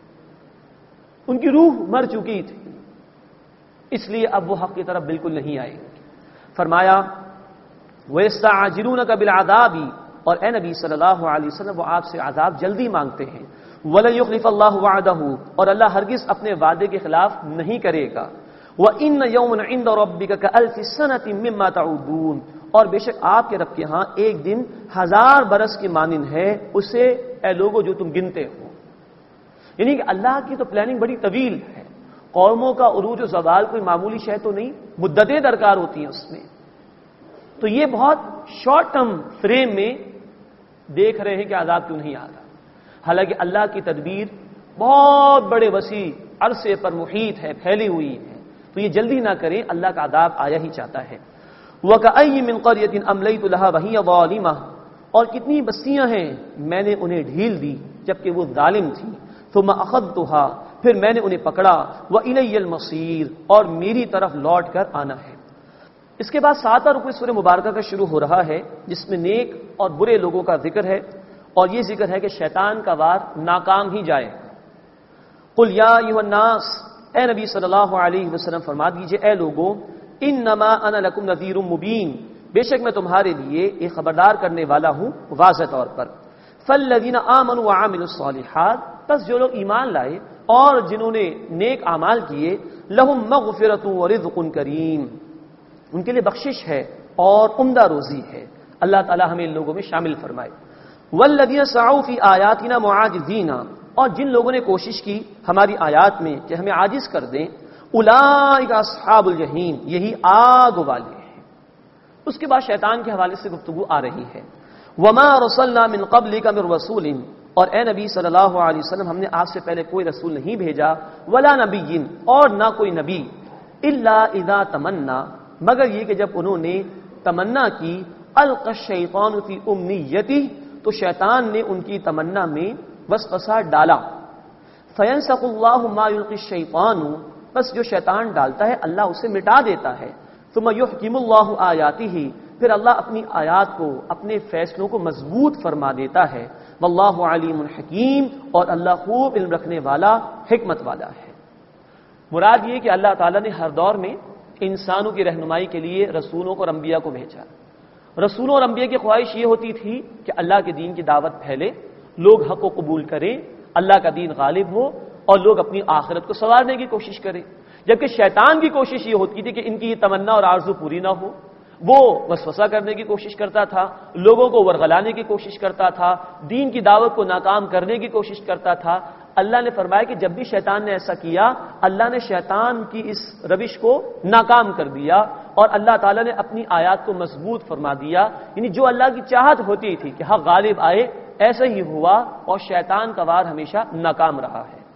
ان کی روح مر چکی تھی, اس لیے اب وہ حق کی طرف بالکل نہیں آئے. فرمایا وَيَسْتَعْجِلُونَكَ بِالْعَذَابِ, اور اے نبی صلی اللہ علیہ وسلم وہ آپ سے عذاب جلدی مانگتے ہیں. وَلَن يُخْلِفَ اللَّهُ وَعْدَهُ, اور اللہ ہرگز اپنے وعدے کے خلاف نہیں کرے گا. وَإِنَّ يَوْمًا عِندَ رَبِّكَ كَأَلْفِ سَنَةٍ مِّمَّا تَعُدُّونَ, اور بے شک آپ کے رب کے ہاں ایک دن ہزار برس کی مانند ہے اسے اے لوگوں جو تم گنتے ہو. یعنی کہ اللہ کی تو پلاننگ بڑی طویل ہے. قوموں کا عروج و زوال کوئی معمولی شے تو نہیں, مدتیں درکار ہوتی ہیں اس میں. تو یہ بہت شارٹ ٹرم فریم میں دیکھ رہے ہیں کہ عذاب کیوں نہیں آ رہا, حالانکہ اللہ کی تدبیر بہت بڑے وسیع عرصے پر محیط ہے, پھیلی ہوئی ہے. تو یہ جلدی نہ کریں, اللہ کا عذاب آیا ہی چاہتا ہے. وَكَأَيٍّ مِّن قَرْيَةٍ أَمْلَيْتُ لَهَا وَهِيَ ظَالِمَةٌ, اور کتنی بستیاں ہیں میں نے انہیں ڈھیل دی جبکہ وہ ظالم تھی. ثُمَّ أَخَذْتُهَا, پھر میں نے انہیں پکڑا. وَإِلَيَّ الْمَصِيرُ, اور میری طرف لوٹ کر آنا ہے. اس کے بعد ساتواں رکوع سورہ مبارکہ کا شروع ہو رہا ہے جس میں نیک اور برے لوگوں کا ذکر ہے, اور یہ ذکر ہے کہ شیطان کا وار ناکام ہی جائے. قُلْ يَا أَيُّهَا النَّاسُ, اے نبی صلی اللہ علیہ وسلم فرما دیجئے اے لوگوں, انما انا لکم نذیر مبین, بے شک میں تمہارے لیے ایک خبردار کرنے والا ہوں واضح طور پر. فالذین آمنوا وعملوا الصالحات, پس جو لوگ ایمان لائے اور جنہوں نے نیک اعمال کیے, لہم مغفرۃ ورزق کریم, ان کے لیے بخشش ہے اور عمدہ روزی ہے۔ اللہ تعالی ہمیں ان لوگوں میں شامل فرمائے۔ والذین سعوا فی آیاتنا معاجزین، اور جن لوگوں نے کوشش کی ہماری آیات میں کہ ہمیں عاجز کر دیں، اولئک اصحاب الجحیم، یہی آگ والے ہیں۔ اس کے بعد شیطان کے حوالے سے گفتگو آ رہی ہے۔ وما رسلنا من قبلک من رسول، اور اے نبی صلی اللہ علیہ وسلم ہم نے آپ سے پہلے کوئی رسول نہیں بھیجا، ولا نبی، اور نہ کوئی نبی، الا اذا تمنا، مگر یہ کہ جب انہوں نے تمنا کی، القى الشیطان فی امنیتہ، تو شیطان نے ان کی تمنا میں وسوسہ ڈالا۔ فینسخ اللہ ما یلقی الشیطان، بس جو شیطان ڈالتا ہے اللہ اسے مٹا دیتا ہے۔ ثم یحکم اللہ آیاتہ، پھر اللہ اپنی آیات کو، اپنے فیصلوں کو مضبوط فرما دیتا ہے۔ واللہ علیم حکیم، اور اللہ خوب علم رکھنے والا، حکمت والا ہے۔ مراد یہ کہ اللہ تعالیٰ نے ہر دور میں انسانوں کی رہنمائی کے لیے رسولوں اور انبیاء کو بھیجا۔ رسولوں اور انبیاء کی خواہش یہ ہوتی تھی کہ اللہ کے دین کی دعوت پھیلے، لوگ حق کو قبول کریں، اللہ کا دین غالب ہو، اور لوگ اپنی آخرت کو سنوارنے کی کوشش کریں۔ جبکہ شیطان کی کوشش یہ ہوتی تھی کہ ان کی یہ تمنا اور آرزو پوری نہ ہو، وہ وسوسہ کرنے کی کوشش کرتا تھا، لوگوں کو ورغلانے کی کوشش کرتا تھا، دین کی دعوت کو ناکام کرنے کی کوشش کرتا تھا۔ اللہ نے فرمایا کہ جب بھی شیطان نے ایسا کیا، اللہ نے شیطان کی اس روش کو ناکام کر دیا، اور اللہ تعالیٰ نے اپنی آیات کو مضبوط فرما دیا۔ یعنی جو اللہ کی چاہت ہوتی تھی کہ حق غالب آئے، ایسا ہی ہوا، اور شیطان کا وار ہمیشہ ناکام رہا ہے۔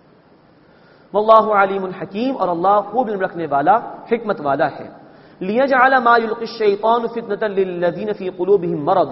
واللہ علیم حکیم، اور اللہ خوب علم رکھنے والا، حکمت والا ہے۔ لِيَجْعَلَ مَا يُلْقِي الشَّيْطَانُ فِتْنَةً لِلَّذِينَ فِي قُلُوبِهِم مَرَضٌ،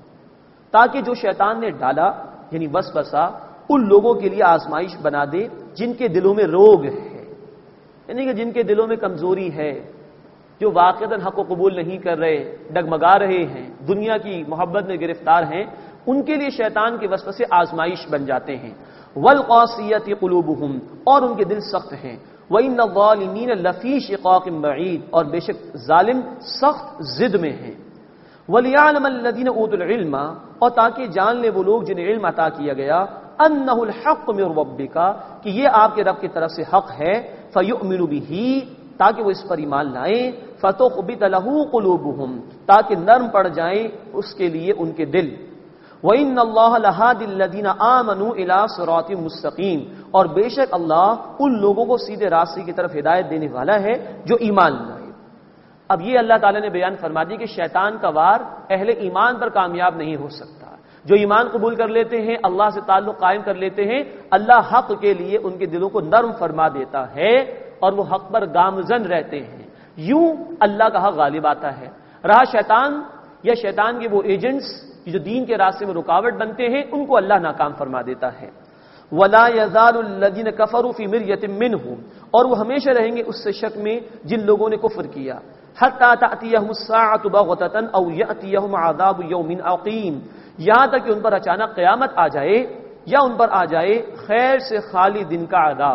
تاکہ جو شیطان نے ڈالا یعنی وسوسہ ان لوگوں کے لیے آزمائش بنا دے جن کے دلوں میں روگ ہے، یعنی کہ جن کے دلوں میں کمزوری ہے، جو واقعتاً حق کو قبول نہیں کر رہے، ڈگمگا رہے ہیں، دنیا کی محبت میں گرفتار ہیں، ان کے لیے شیطان کے وسوسے آزمائش بن جاتے ہیں۔ وَالْقَاسِيَةِ قُلُوبُهُمْ، اور ان کے دل سخت ہیں۔ وَإِنَّ الظَّالِمِينَ لَفِي شِقَاقٍ بَعِيدٍ، اور بے شک ظالم سخت ضد میں ہیں۔ وَلِيَعْلَمَ الَّذِينَ أُوتُوا الْعِلْمَ، اور تاکہ جان لے وہ لوگ جنہیں علم عطا کیا گیا، أَنَّهُ الْحَقُّ مِنْ رَبِّكَ، کہ یہ آپ کے رب کی طرف سے حق ہے، فَيُؤْمِنُ بِهِ، تاکہ وہ اس پر ایمان لائیں، فَتُخْبِتَ لَهُ قُلُوبُهُمْ، تاکہ نرم پڑ جائیں اس کے لیے ان کے دل۔ وَإِنَّ اللَّهَ لَهَادِ الَّذِينَ آمَنُوا إِلَى صِرَاطٍ مُسْتَقِيمٍ، اور بے شک اللہ ان لوگوں کو سیدھے راستے کی طرف ہدایت دینے والا ہے جو ایمان لائے۔ اب یہ اللہ تعالیٰ نے بیان فرما دی کہ شیطان کا وار اہل ایمان پر کامیاب نہیں ہو سکتا۔ جو ایمان قبول کر لیتے ہیں، اللہ سے تعلق قائم کر لیتے ہیں، اللہ حق کے لیے ان کے دلوں کو نرم فرما دیتا ہے، اور وہ حق پر گامزن رہتے ہیں۔ یوں اللہ کا حق غالب آتا ہے۔ رہا شیطان یا شیطان کے وہ ایجنٹس جو دین کے راستے میں رکاوٹ بنتے ہیں، ان کو اللہ ناکام فرما دیتا ہے۔ وَلَا يَزَالُ الَّذِينَ كَفَرُوا فِي مِرْيَةٍ مِّنْهُ، اور وہ ہمیشہ رہیں گے اس سے شک میں جن لوگوں نے کفر کیا۔ حَتَّى تَأْتِيَهُمُ السَّاعَةُ بَغْتَةً أَوْ يَأْتِيَهُمْ عَذَابُ يَوْمٍ عَقِيمٍ، یہاں تک کہ ان پر اچانک قیامت آ جائے، یا ان پر آ جائے خیر سے خالی دن کا عذاب۔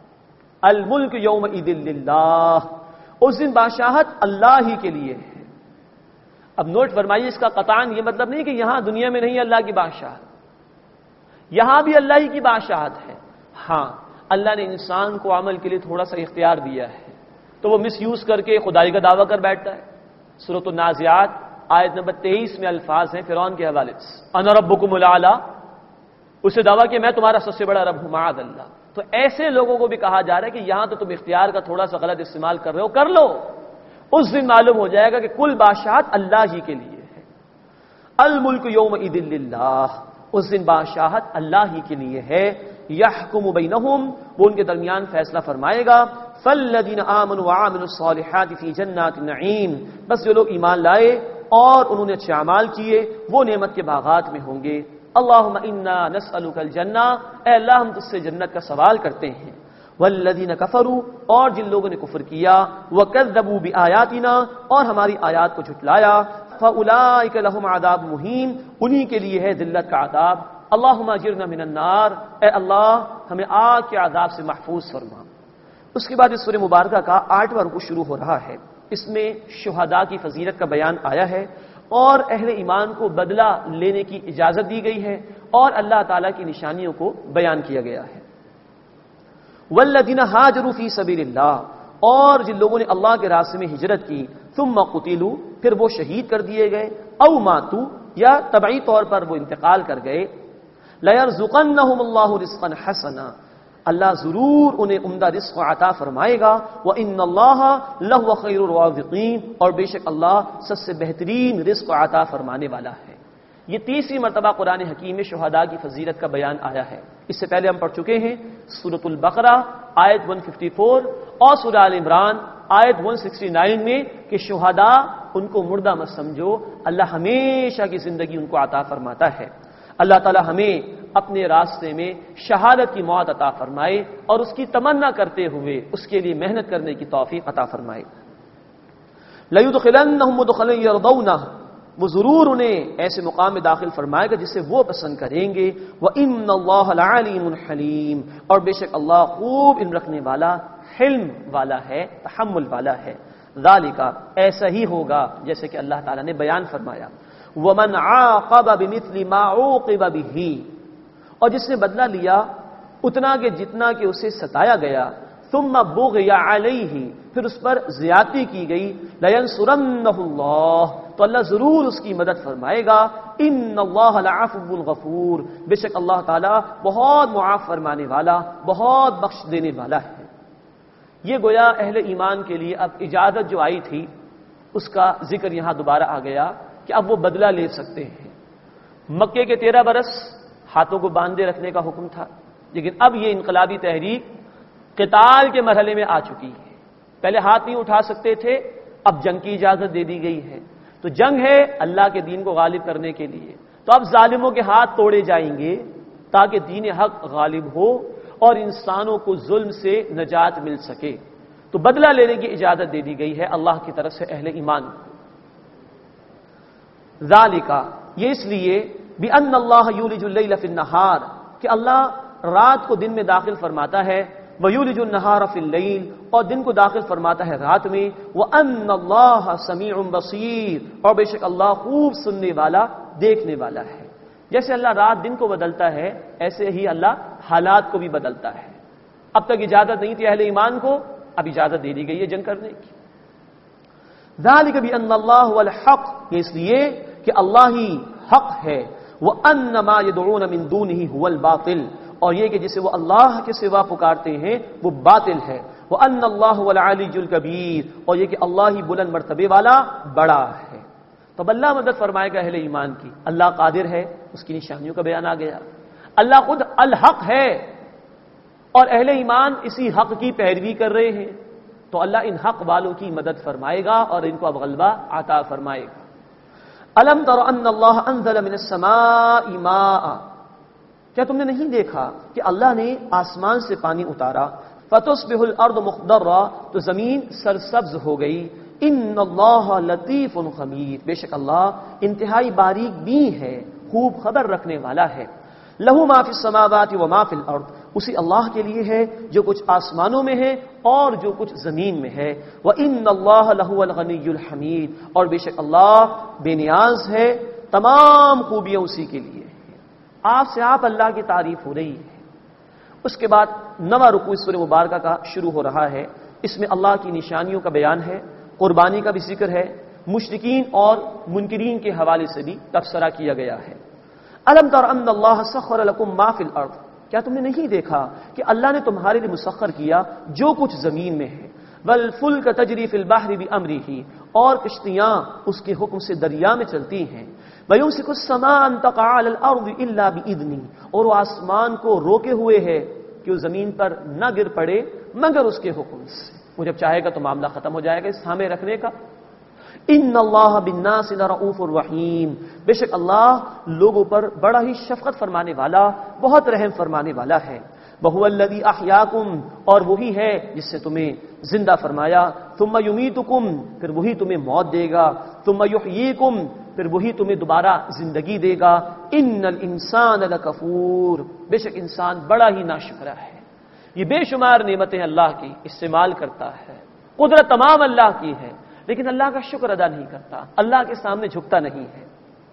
الملک یومئذ للہ، اس دن بادشاہت اللہ ہی کے لیے ہے۔ اب نوٹ فرمائیے، اس کا قطعاً یہ مطلب نہیں کہ یہاں دنیا میں نہیں اللہ کی بادشاہت، یہاں بھی اللہ ہی کی بادشاہت ہے۔ ہاں، اللہ نے انسان کو عمل کے لیے تھوڑا سا اختیار دیا ہے، تو وہ مس یوز کر کے خدائی کا دعویٰ کر بیٹھتا ہے۔ سورۃ النازعات آیت نمبر تیئیس میں الفاظ ہیں فرعون کے حوالے سے، انا ربکم الاعلی، اسے دعویٰ کہ میں تمہارا سب سے بڑا رب ہوں، معاذ اللہ۔ تو ایسے لوگوں کو بھی کہا جا رہا ہے کہ یہاں تو تم اختیار کا تھوڑا سا غلط استعمال کر رہے ہو، کر لو، اس دن معلوم ہو جائے گا کہ کل بادشاہت اللہ ہی کے لیے ہے۔ الملک یومئذ للہ، اس دن بادشاہت اللہ ہی کے لیے ہے۔ یحکم بینہم، وہ ان کے درمیان فیصلہ فرمائے گا۔ فالذین آمنوا وعملوا الصالحات فی جنات النعیم، بس جو لوگ ایمان لائے اور انہوں نے اچھے اعمال کیے وہ نعمت کے باغات میں ہوں گے۔ اللہم انا نسألک الجنہ، اے اللہ ہم تجھ سے جنت کا سوال کرتے ہیں۔ والذین کفروا، اور جن لوگوں نے کفر کیا، وکذبوا بآیاتنا، اور ہماری آیات کو جھٹلایا، فاولئک لهم عذاب مہین، انہی کے لیے ہے ذلت کا عذاب۔ اللہم اجرنا من النار، اے اللہ ہمیں آگ کے عذاب سے محفوظ فرما۔ اس کے بعد اس سورہ مبارکہ کا آٹھواں رکوع شروع ہو رہا ہے۔ اس میں شہداء کی فضیلت کا بیان آیا ہے، اور اہل ایمان کو بدلہ لینے کی اجازت دی گئی ہے، اور اللہ تعالیٰ کی نشانیوں کو بیان کیا گیا ہے۔ والذین ہاجروا فی سبیل اللہ، اور جن لوگوں نے اللہ کے راستے میں ہجرت کی، ثم قتلوا پھر وہ شہید کر دیے گئے، او ماتوا یا طبعی طور پر وہ انتقال کر گئے، لَيَرْزُقَنَّهُمُ اللَّهُ رِزْقًا حَسَنًا اللہ ضرور انہیں عمدہ رزق عطا فرمائے گا، وَإِنَّ اللَّهَ لَهُوَ خَيْرُ الرَّازِقِينَ اور بے شک اللہ سب سے بہترین رزق عطا فرمانے والا ہے۔ یہ تیسری مرتبہ قرآن حکیم میں شہداء کی فضیلت کا بیان آیا ہے۔ اس سے پہلے ہم پڑھ چکے ہیں سورۃ البقرہ آیت ایک سو چون اور سورہ آل عمران آیت ایک سو انہسٹھ میں کہ شہداء ان کو مردہ مت سمجھو، اللہ ہمیشہ کی زندگی ان کو عطا فرماتا ہے۔ اللہ تعالی ہمیں اپنے راستے میں شہادت کی موت عطا فرمائے اور اس کی تمنا کرتے ہوئے اس کے لیے محنت کرنے کی توفیق عطا فرمائے۔ لَيُدْخِلَنَّهُمْ مُدْخَلًا يَرْضَوْنَهُ وہ ضرور انہیں ایسے مقام میں داخل فرمائے گا جسے وہ پسند کریں گے، وَإِنَّ اللَّهَ لَعَلِيمٌ حَلِيمٌ اور بے شک اللہ خوب علم رکھنے والا، حلم والا ہے، تحمل والا ہے۔ ذَلِكَ ایسا ہی ہوگا جیسے کہ اللہ تعالیٰ نے بیان فرمایا، وَمَنْ عَاقَبَ بِمِثْلِ مَا عُوقِبَ بِهِ اور جس نے بدلہ لیا اتنا کہ جتنا کہ اسے ستایا گیا، ثم بغی علیہ پھر اس پر زیادتی کی گئی، لینصرنہ اللہ تو اللہ ضرور اس کی مدد فرمائے گا، ان اللہ لعفو غفور بے شک اللہ تعالی بہت معاف فرمانے والا، بہت بخش دینے والا ہے۔ یہ گویا اہل ایمان کے لیے اب اجازت جو آئی تھی اس کا ذکر یہاں دوبارہ آ گیا کہ اب وہ بدلہ لے سکتے ہیں۔ مکے کے تیرہ برس ہاتھوں کو باندھے رکھنے کا حکم تھا، لیکن اب یہ انقلابی تحریک قتال کے مرحلے میں آ چکی ہے۔ پہلے ہاتھ نہیں اٹھا سکتے تھے، اب جنگ کی اجازت دے دی گئی ہے، تو جنگ ہے اللہ کے دین کو غالب کرنے کے لیے، تو اب ظالموں کے ہاتھ توڑے جائیں گے تاکہ دین حق غالب ہو اور انسانوں کو ظلم سے نجات مل سکے، تو بدلہ لینے کی اجازت دے دی گئی ہے اللہ کی طرف سے اہل ایمان کو۔ ذالک یہ اس لیے بِأَنَّ اللَّهَ يُولِجُ اللَّيْلَ فِي النَّهَارِ کہ اللہ رات کو دن میں داخل فرماتا ہے، وَيُولِجُ النَّهَارَ فِي اللَّيْلِ اور دن کو داخل فرماتا ہے رات میں، وَأَنَّ اللَّهَ سَمِيعٌ بَصِيرٌ اور بے شک اللہ خوب سننے والا، دیکھنے والا ہے۔ جیسے اللہ رات دن کو بدلتا ہے ایسے ہی اللہ حالات کو بھی بدلتا ہے۔ اب تک اجازت نہیں تھی اہل ایمان کو، اب اجازت دے دی گئی ہے جنگ کرنے کی۔ ذَلِكَ بِأَنَّ اللَّهَ هُوَ الْحَقُّ یہ اس لیے کہ اللہ ہی حق ہے، وَأَنَّ مَا يَدْعُونَ مِن دُونِهِ هُوَ الْبَاطِلُ اور یہ کہ جسے وہ اللہ کے سوا پکارتے ہیں وہ باطل ہے، وَأَنَّ اللَّهَ هُوَ الْعَلِيُّ الْكَبِيرُ اور یہ کہ اللہ ہی بلند مرتبے والا بڑا ہے۔ تو اللہ مدد فرمائے گا اہل ایمان کی، اللہ قادر ہے، اس کی نشانیوں کا بیان آ گیا، اللہ خود الحق ہے اور اہل ایمان اسی حق کی پیروی کر رہے ہیں، تو اللہ ان حق والوں کی مدد فرمائے گا اور ان کو اب غلبہ عطا فرمائے گا۔ الم تر ان اللہ انزل من السماء ماء کیا تم نے نہیں دیکھا کہ اللہ نے آسمان سے پانی اتارا، فتصبح الارض مخضرا تو زمین سرسبز ہو گئی، ان اللہ لطیف خبیر بے شک اللہ انتہائی باریک بھی ہے، خوب خبر رکھنے والا ہے۔ لہ ما فی السماوات و ما فی الارض اسی اللہ کے لیے ہے جو کچھ آسمانوں میں ہے اور جو کچھ زمین میں ہے، وَإِنَّ اللَّهَ لَهُوَ الْغَنِيُّ الْحَمِيدُ اور بے شک اللہ بے نیاز ہے، تمام خوبیاں اسی کے لیے ہیں۔ آپ سے آپ اللہ کی تعریف ہو رہی ہے۔ اس کے بعد نواں رکوع سورہ مبارکہ کا شروع ہو رہا ہے، اس میں اللہ کی نشانیوں کا بیان ہے، قربانی کا بھی ذکر ہے، مشرکین اور منکرین کے حوالے سے بھی تبصرہ کیا گیا ہے۔ الم تر ان اللہ سخر لکم ما فی الارض کیا تم نے نہیں دیکھا کہ اللہ نے تمہارے لیے مسخر کیا جو کچھ زمین میں ہے، والفلک تجری فی البحر بامرہ اور کشتیاں اس کے حکم سے دریا میں چلتی ہیں، ویمسک السماء ان تقع علی الارض الا باذنہ اور وہ آسمان کو روکے ہوئے ہے کہ وہ زمین پر نہ گر پڑے مگر اس کے حکم سے، وہ جب چاہے گا تو معاملہ ختم ہو جائے گا اس تھامے رکھنے کا۔ ان اللہ بالناس لرؤوف الرحیم بے شک اللہ لوگوں پر بڑا ہی شفقت فرمانے والا، بہت رحم فرمانے والا ہے۔ وہو الذی احیاکم اور وہی ہے جس سے تمہیں زندہ فرمایا، ثم یمیتکم پھر وہی تمہیں موت دے گا، ثم یحییکم پھر وہی تمہیں دوبارہ زندگی دے گا۔ ان الانسان لکفور بے شک انسان بڑا ہی ناشکرا ہے، یہ بے شمار نعمتیں اللہ کی استعمال کرتا ہے، قدرت تمام اللہ کی ہے لیکن اللہ کا شکر ادا نہیں کرتا، اللہ کے سامنے جھکتا نہیں ہے۔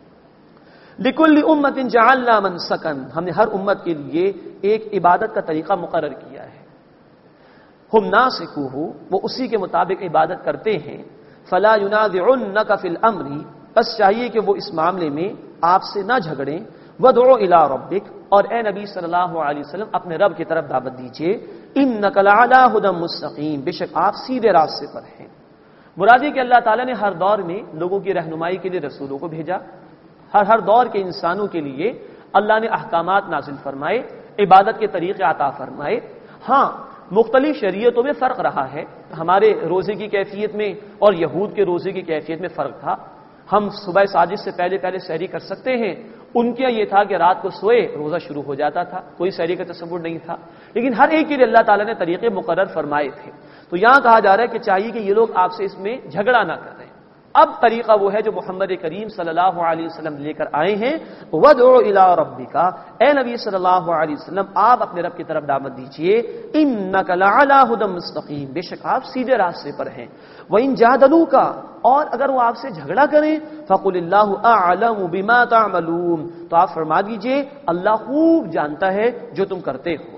لِكُلِّ أُمَّةٍ جَعَلْنَا مَنْسَكًا ہم نے ہر امت کے لیے ایک عبادت کا طریقہ مقرر کیا ہے، ہم ناسکوہ وہ اسی کے مطابق عبادت کرتے ہیں، فلا ينازعنك فی الامر، بس چاہیے کہ وہ اس معاملے میں آپ سے نہ جھگڑیں، وادع الی ربک، اور اے نبی صلی اللہ علیہ وسلم اپنے رب کی طرف دعوت دیجیے، انک لعلی ھدی مستقیم، بے شک آپ سیدھے راستے پر ہیں۔ مرادی کہ اللہ تعالیٰ نے ہر دور میں لوگوں کی رہنمائی کے لیے رسولوں کو بھیجا، ہر ہر دور کے انسانوں کے لیے اللہ نے احکامات نازل فرمائے، عبادت کے طریقے عطا فرمائے۔ ہاں مختلف شریعتوں میں فرق رہا ہے، ہمارے روزے کی کیفیت میں اور یہود کے روزے کی کیفیت میں فرق تھا۔ ہم صبح ساجد سے پہلے پہلے سحری کر سکتے ہیں، ان کے یہ تھا کہ رات کو سوئے روزہ شروع ہو جاتا تھا، کوئی سحری کا تصور نہیں تھا، لیکن ہر ایک کے لیے اللہ تعالیٰ نے طریقے مقرر فرمائے تھے۔ تو یہاں کہا جا رہا ہے کہ چاہیے کہ یہ لوگ آپ سے اس میں جھگڑا نہ کریں۔ اب طریقہ وہ ہے جو محمد کریم صلی اللہ علیہ وسلم لے کر آئے ہیں، وادع الی ربک، اے نبی صلی اللہ علیہ وسلم آپ اپنے رب کی طرف دعوت دیجیے، انک لعلی ھدی مستقیم، بے شک آپ سیدھے راستے پر ہیں۔ وَإِن جَادَلُوكَ، اور اگر وہ آپ سے جھگڑا کریں، فَقُلِ اللَّهُ أَعْلَمُ بِمَا تَعْمَلُونَ، تو آپ فرما دیجئے اللہ خوب جانتا ہے جو تم کرتے ہو۔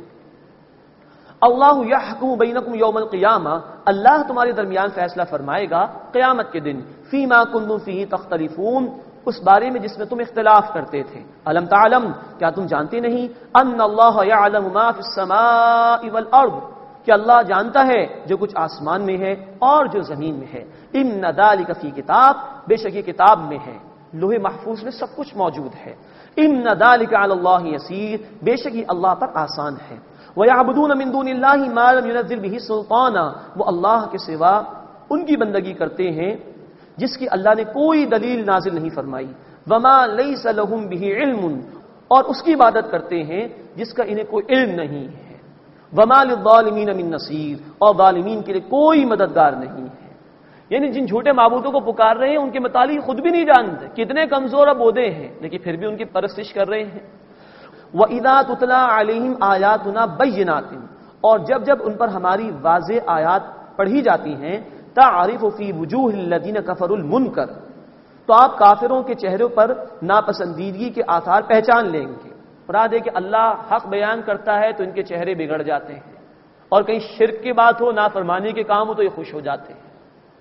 اللہ یحکم بینکم یوم القیامہ، اللہ تمہارے درمیان فیصلہ فرمائے گا قیامت کے دن، فیما کنتم فیہ تختلفون، اس بارے میں جس میں تم اختلاف کرتے تھے۔ الم تعلم، کیا تم جانتے نہیں، ان اللہ یعلم ما فی السماء والارض، کہ اللہ جانتا ہے جو کچھ آسمان میں ہے اور جو زمین میں ہے۔ ان ذالک فی کتاب، بے شک یہ کتاب میں ہے، لوح محفوظ میں سب کچھ موجود ہے۔ ان ذالک علی اللہ یسیر، بے شک یہ اللہ پر آسان ہے۔ وَيَعْبُدُونَ مِن دُونِ اللَّهِ مَا لَمْ يُنَزِّلْ بِهِ سُلْطَانًا، وہ اللہ کے سوا ان کی بندگی کرتے ہیں جس کی اللہ نے کوئی دلیل نازل نہیں فرمائی۔ وَمَا لَيْسَ لَهُم بِهِ عِلْمٌ، اور اس کی عبادت کرتے ہیں جس کا انہیں کوئی علم نہیں ہے۔ وَمَا لِلظَّالِمِينَ مِن نَصِيرٍ، اور ظالمین کے لیے کوئی مددگار نہیں ہے۔ یعنی جن جھوٹے معبودوں کو پکار رہے ہیں ان کے متعلق خود بھی نہیں جانتے کتنے کمزور اور بودے ہیں، لیکن پھر بھی ان کی پرستش کر رہے ہیں۔ وَإِذَا تُتْلَىٰ عَلَيْهِمْ آيَاتُنَا بَيِّنَاتٍ، اور جب جب ان پر ہماری واضح آیات پڑھی جاتی ہیں، تَعْرِفُ فِي وُجُوهِ الَّذِينَ كَفَرُوا الْمُنكَرَ، تو آپ کافروں کے چہروں پر ناپسندیدگی کے آثار پہچان لیں گے۔ مراد ہے کہ اللہ حق بیان کرتا ہے تو ان کے چہرے بگڑ جاتے ہیں، اور کہیں شرک کی بات ہو، نافرمانی کے کام ہو تو یہ خوش ہو جاتے ہیں۔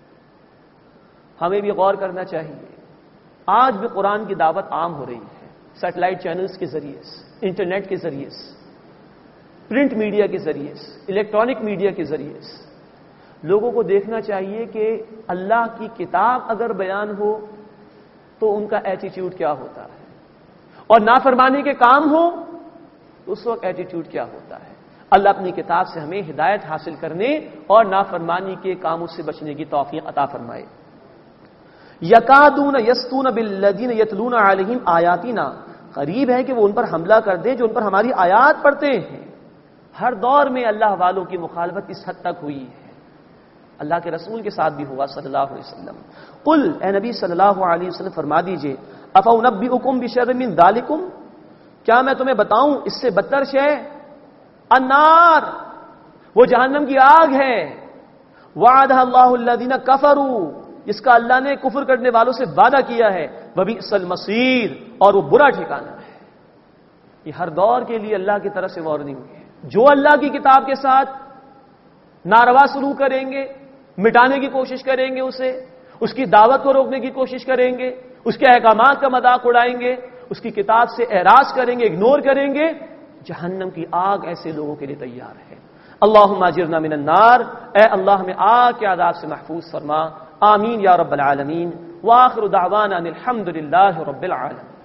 ہمیں بھی غور کرنا چاہیے، آج بھی قرآن کی دعوت عام ہو رہی ہے، سیٹلائٹ چینلز کے ذریعے سے، انٹرنیٹ کے ذریعے سے، پرنٹ میڈیا کے ذریعے سے، الیکٹرانک میڈیا کے ذریعے سے۔ لوگوں کو دیکھنا چاہیے کہ اللہ کی کتاب اگر بیان ہو تو ان کا ایٹیٹیوڈ کیا ہوتا ہے، اور نافرمانی کے کام ہو تو اس وقت ایٹیٹیوڈ کیا ہوتا ہے۔ اللہ اپنی کتاب سے ہمیں ہدایت حاصل کرنے اور نافرمانی کے کاموں سے بچنے کی توفیق عطا فرمائے۔ یکادون یسطون بالذین یتلون علیہم آیاتنا، قریب ہے کہ وہ ان پر حملہ کر دیں جو ان پر ہماری آیات پڑھتے ہیں۔ ہر دور میں اللہ والوں کی مخالفت اس حد تک ہوئی ہے، اللہ کے رسول کے ساتھ بھی ہوا صلی اللہ علیہ وسلم۔ قل، اے نبی صلی اللہ علیہ وسلم فرما دیجئے، افانبئکم بشر من ذالکم، کیا میں تمہیں بتاؤں اس سے بدتر شے، النار، وہ جہنم کی آگ ہے، وعدها اللہ الذین کفروا، جس کا اللہ نے کفر کرنے والوں سے وعدہ کیا ہے، وبئس المصیر، اور وہ برا ٹھکانہ ہے۔ یہ ہر دور کے لیے اللہ کی طرف سے وارننگ ہے۔ جو اللہ کی کتاب کے ساتھ ناروا سلوک کریں گے، مٹانے کی کوشش کریں گے اسے، اس کی دعوت کو روکنے کی کوشش کریں گے، اس کے احکامات کا مذاق اڑائیں گے، اس کی کتاب سے اعراض کریں گے، اگنور کریں گے، جہنم کی آگ ایسے لوگوں کے لیے تیار ہے۔ اللہم اجرنا من النار، اے اللہ ہمیں آگ کے عذاب سے محفوظ فرما، آمین یا رب العالمین۔ وآخر دعوانا الحمد للہ رب العالمین۔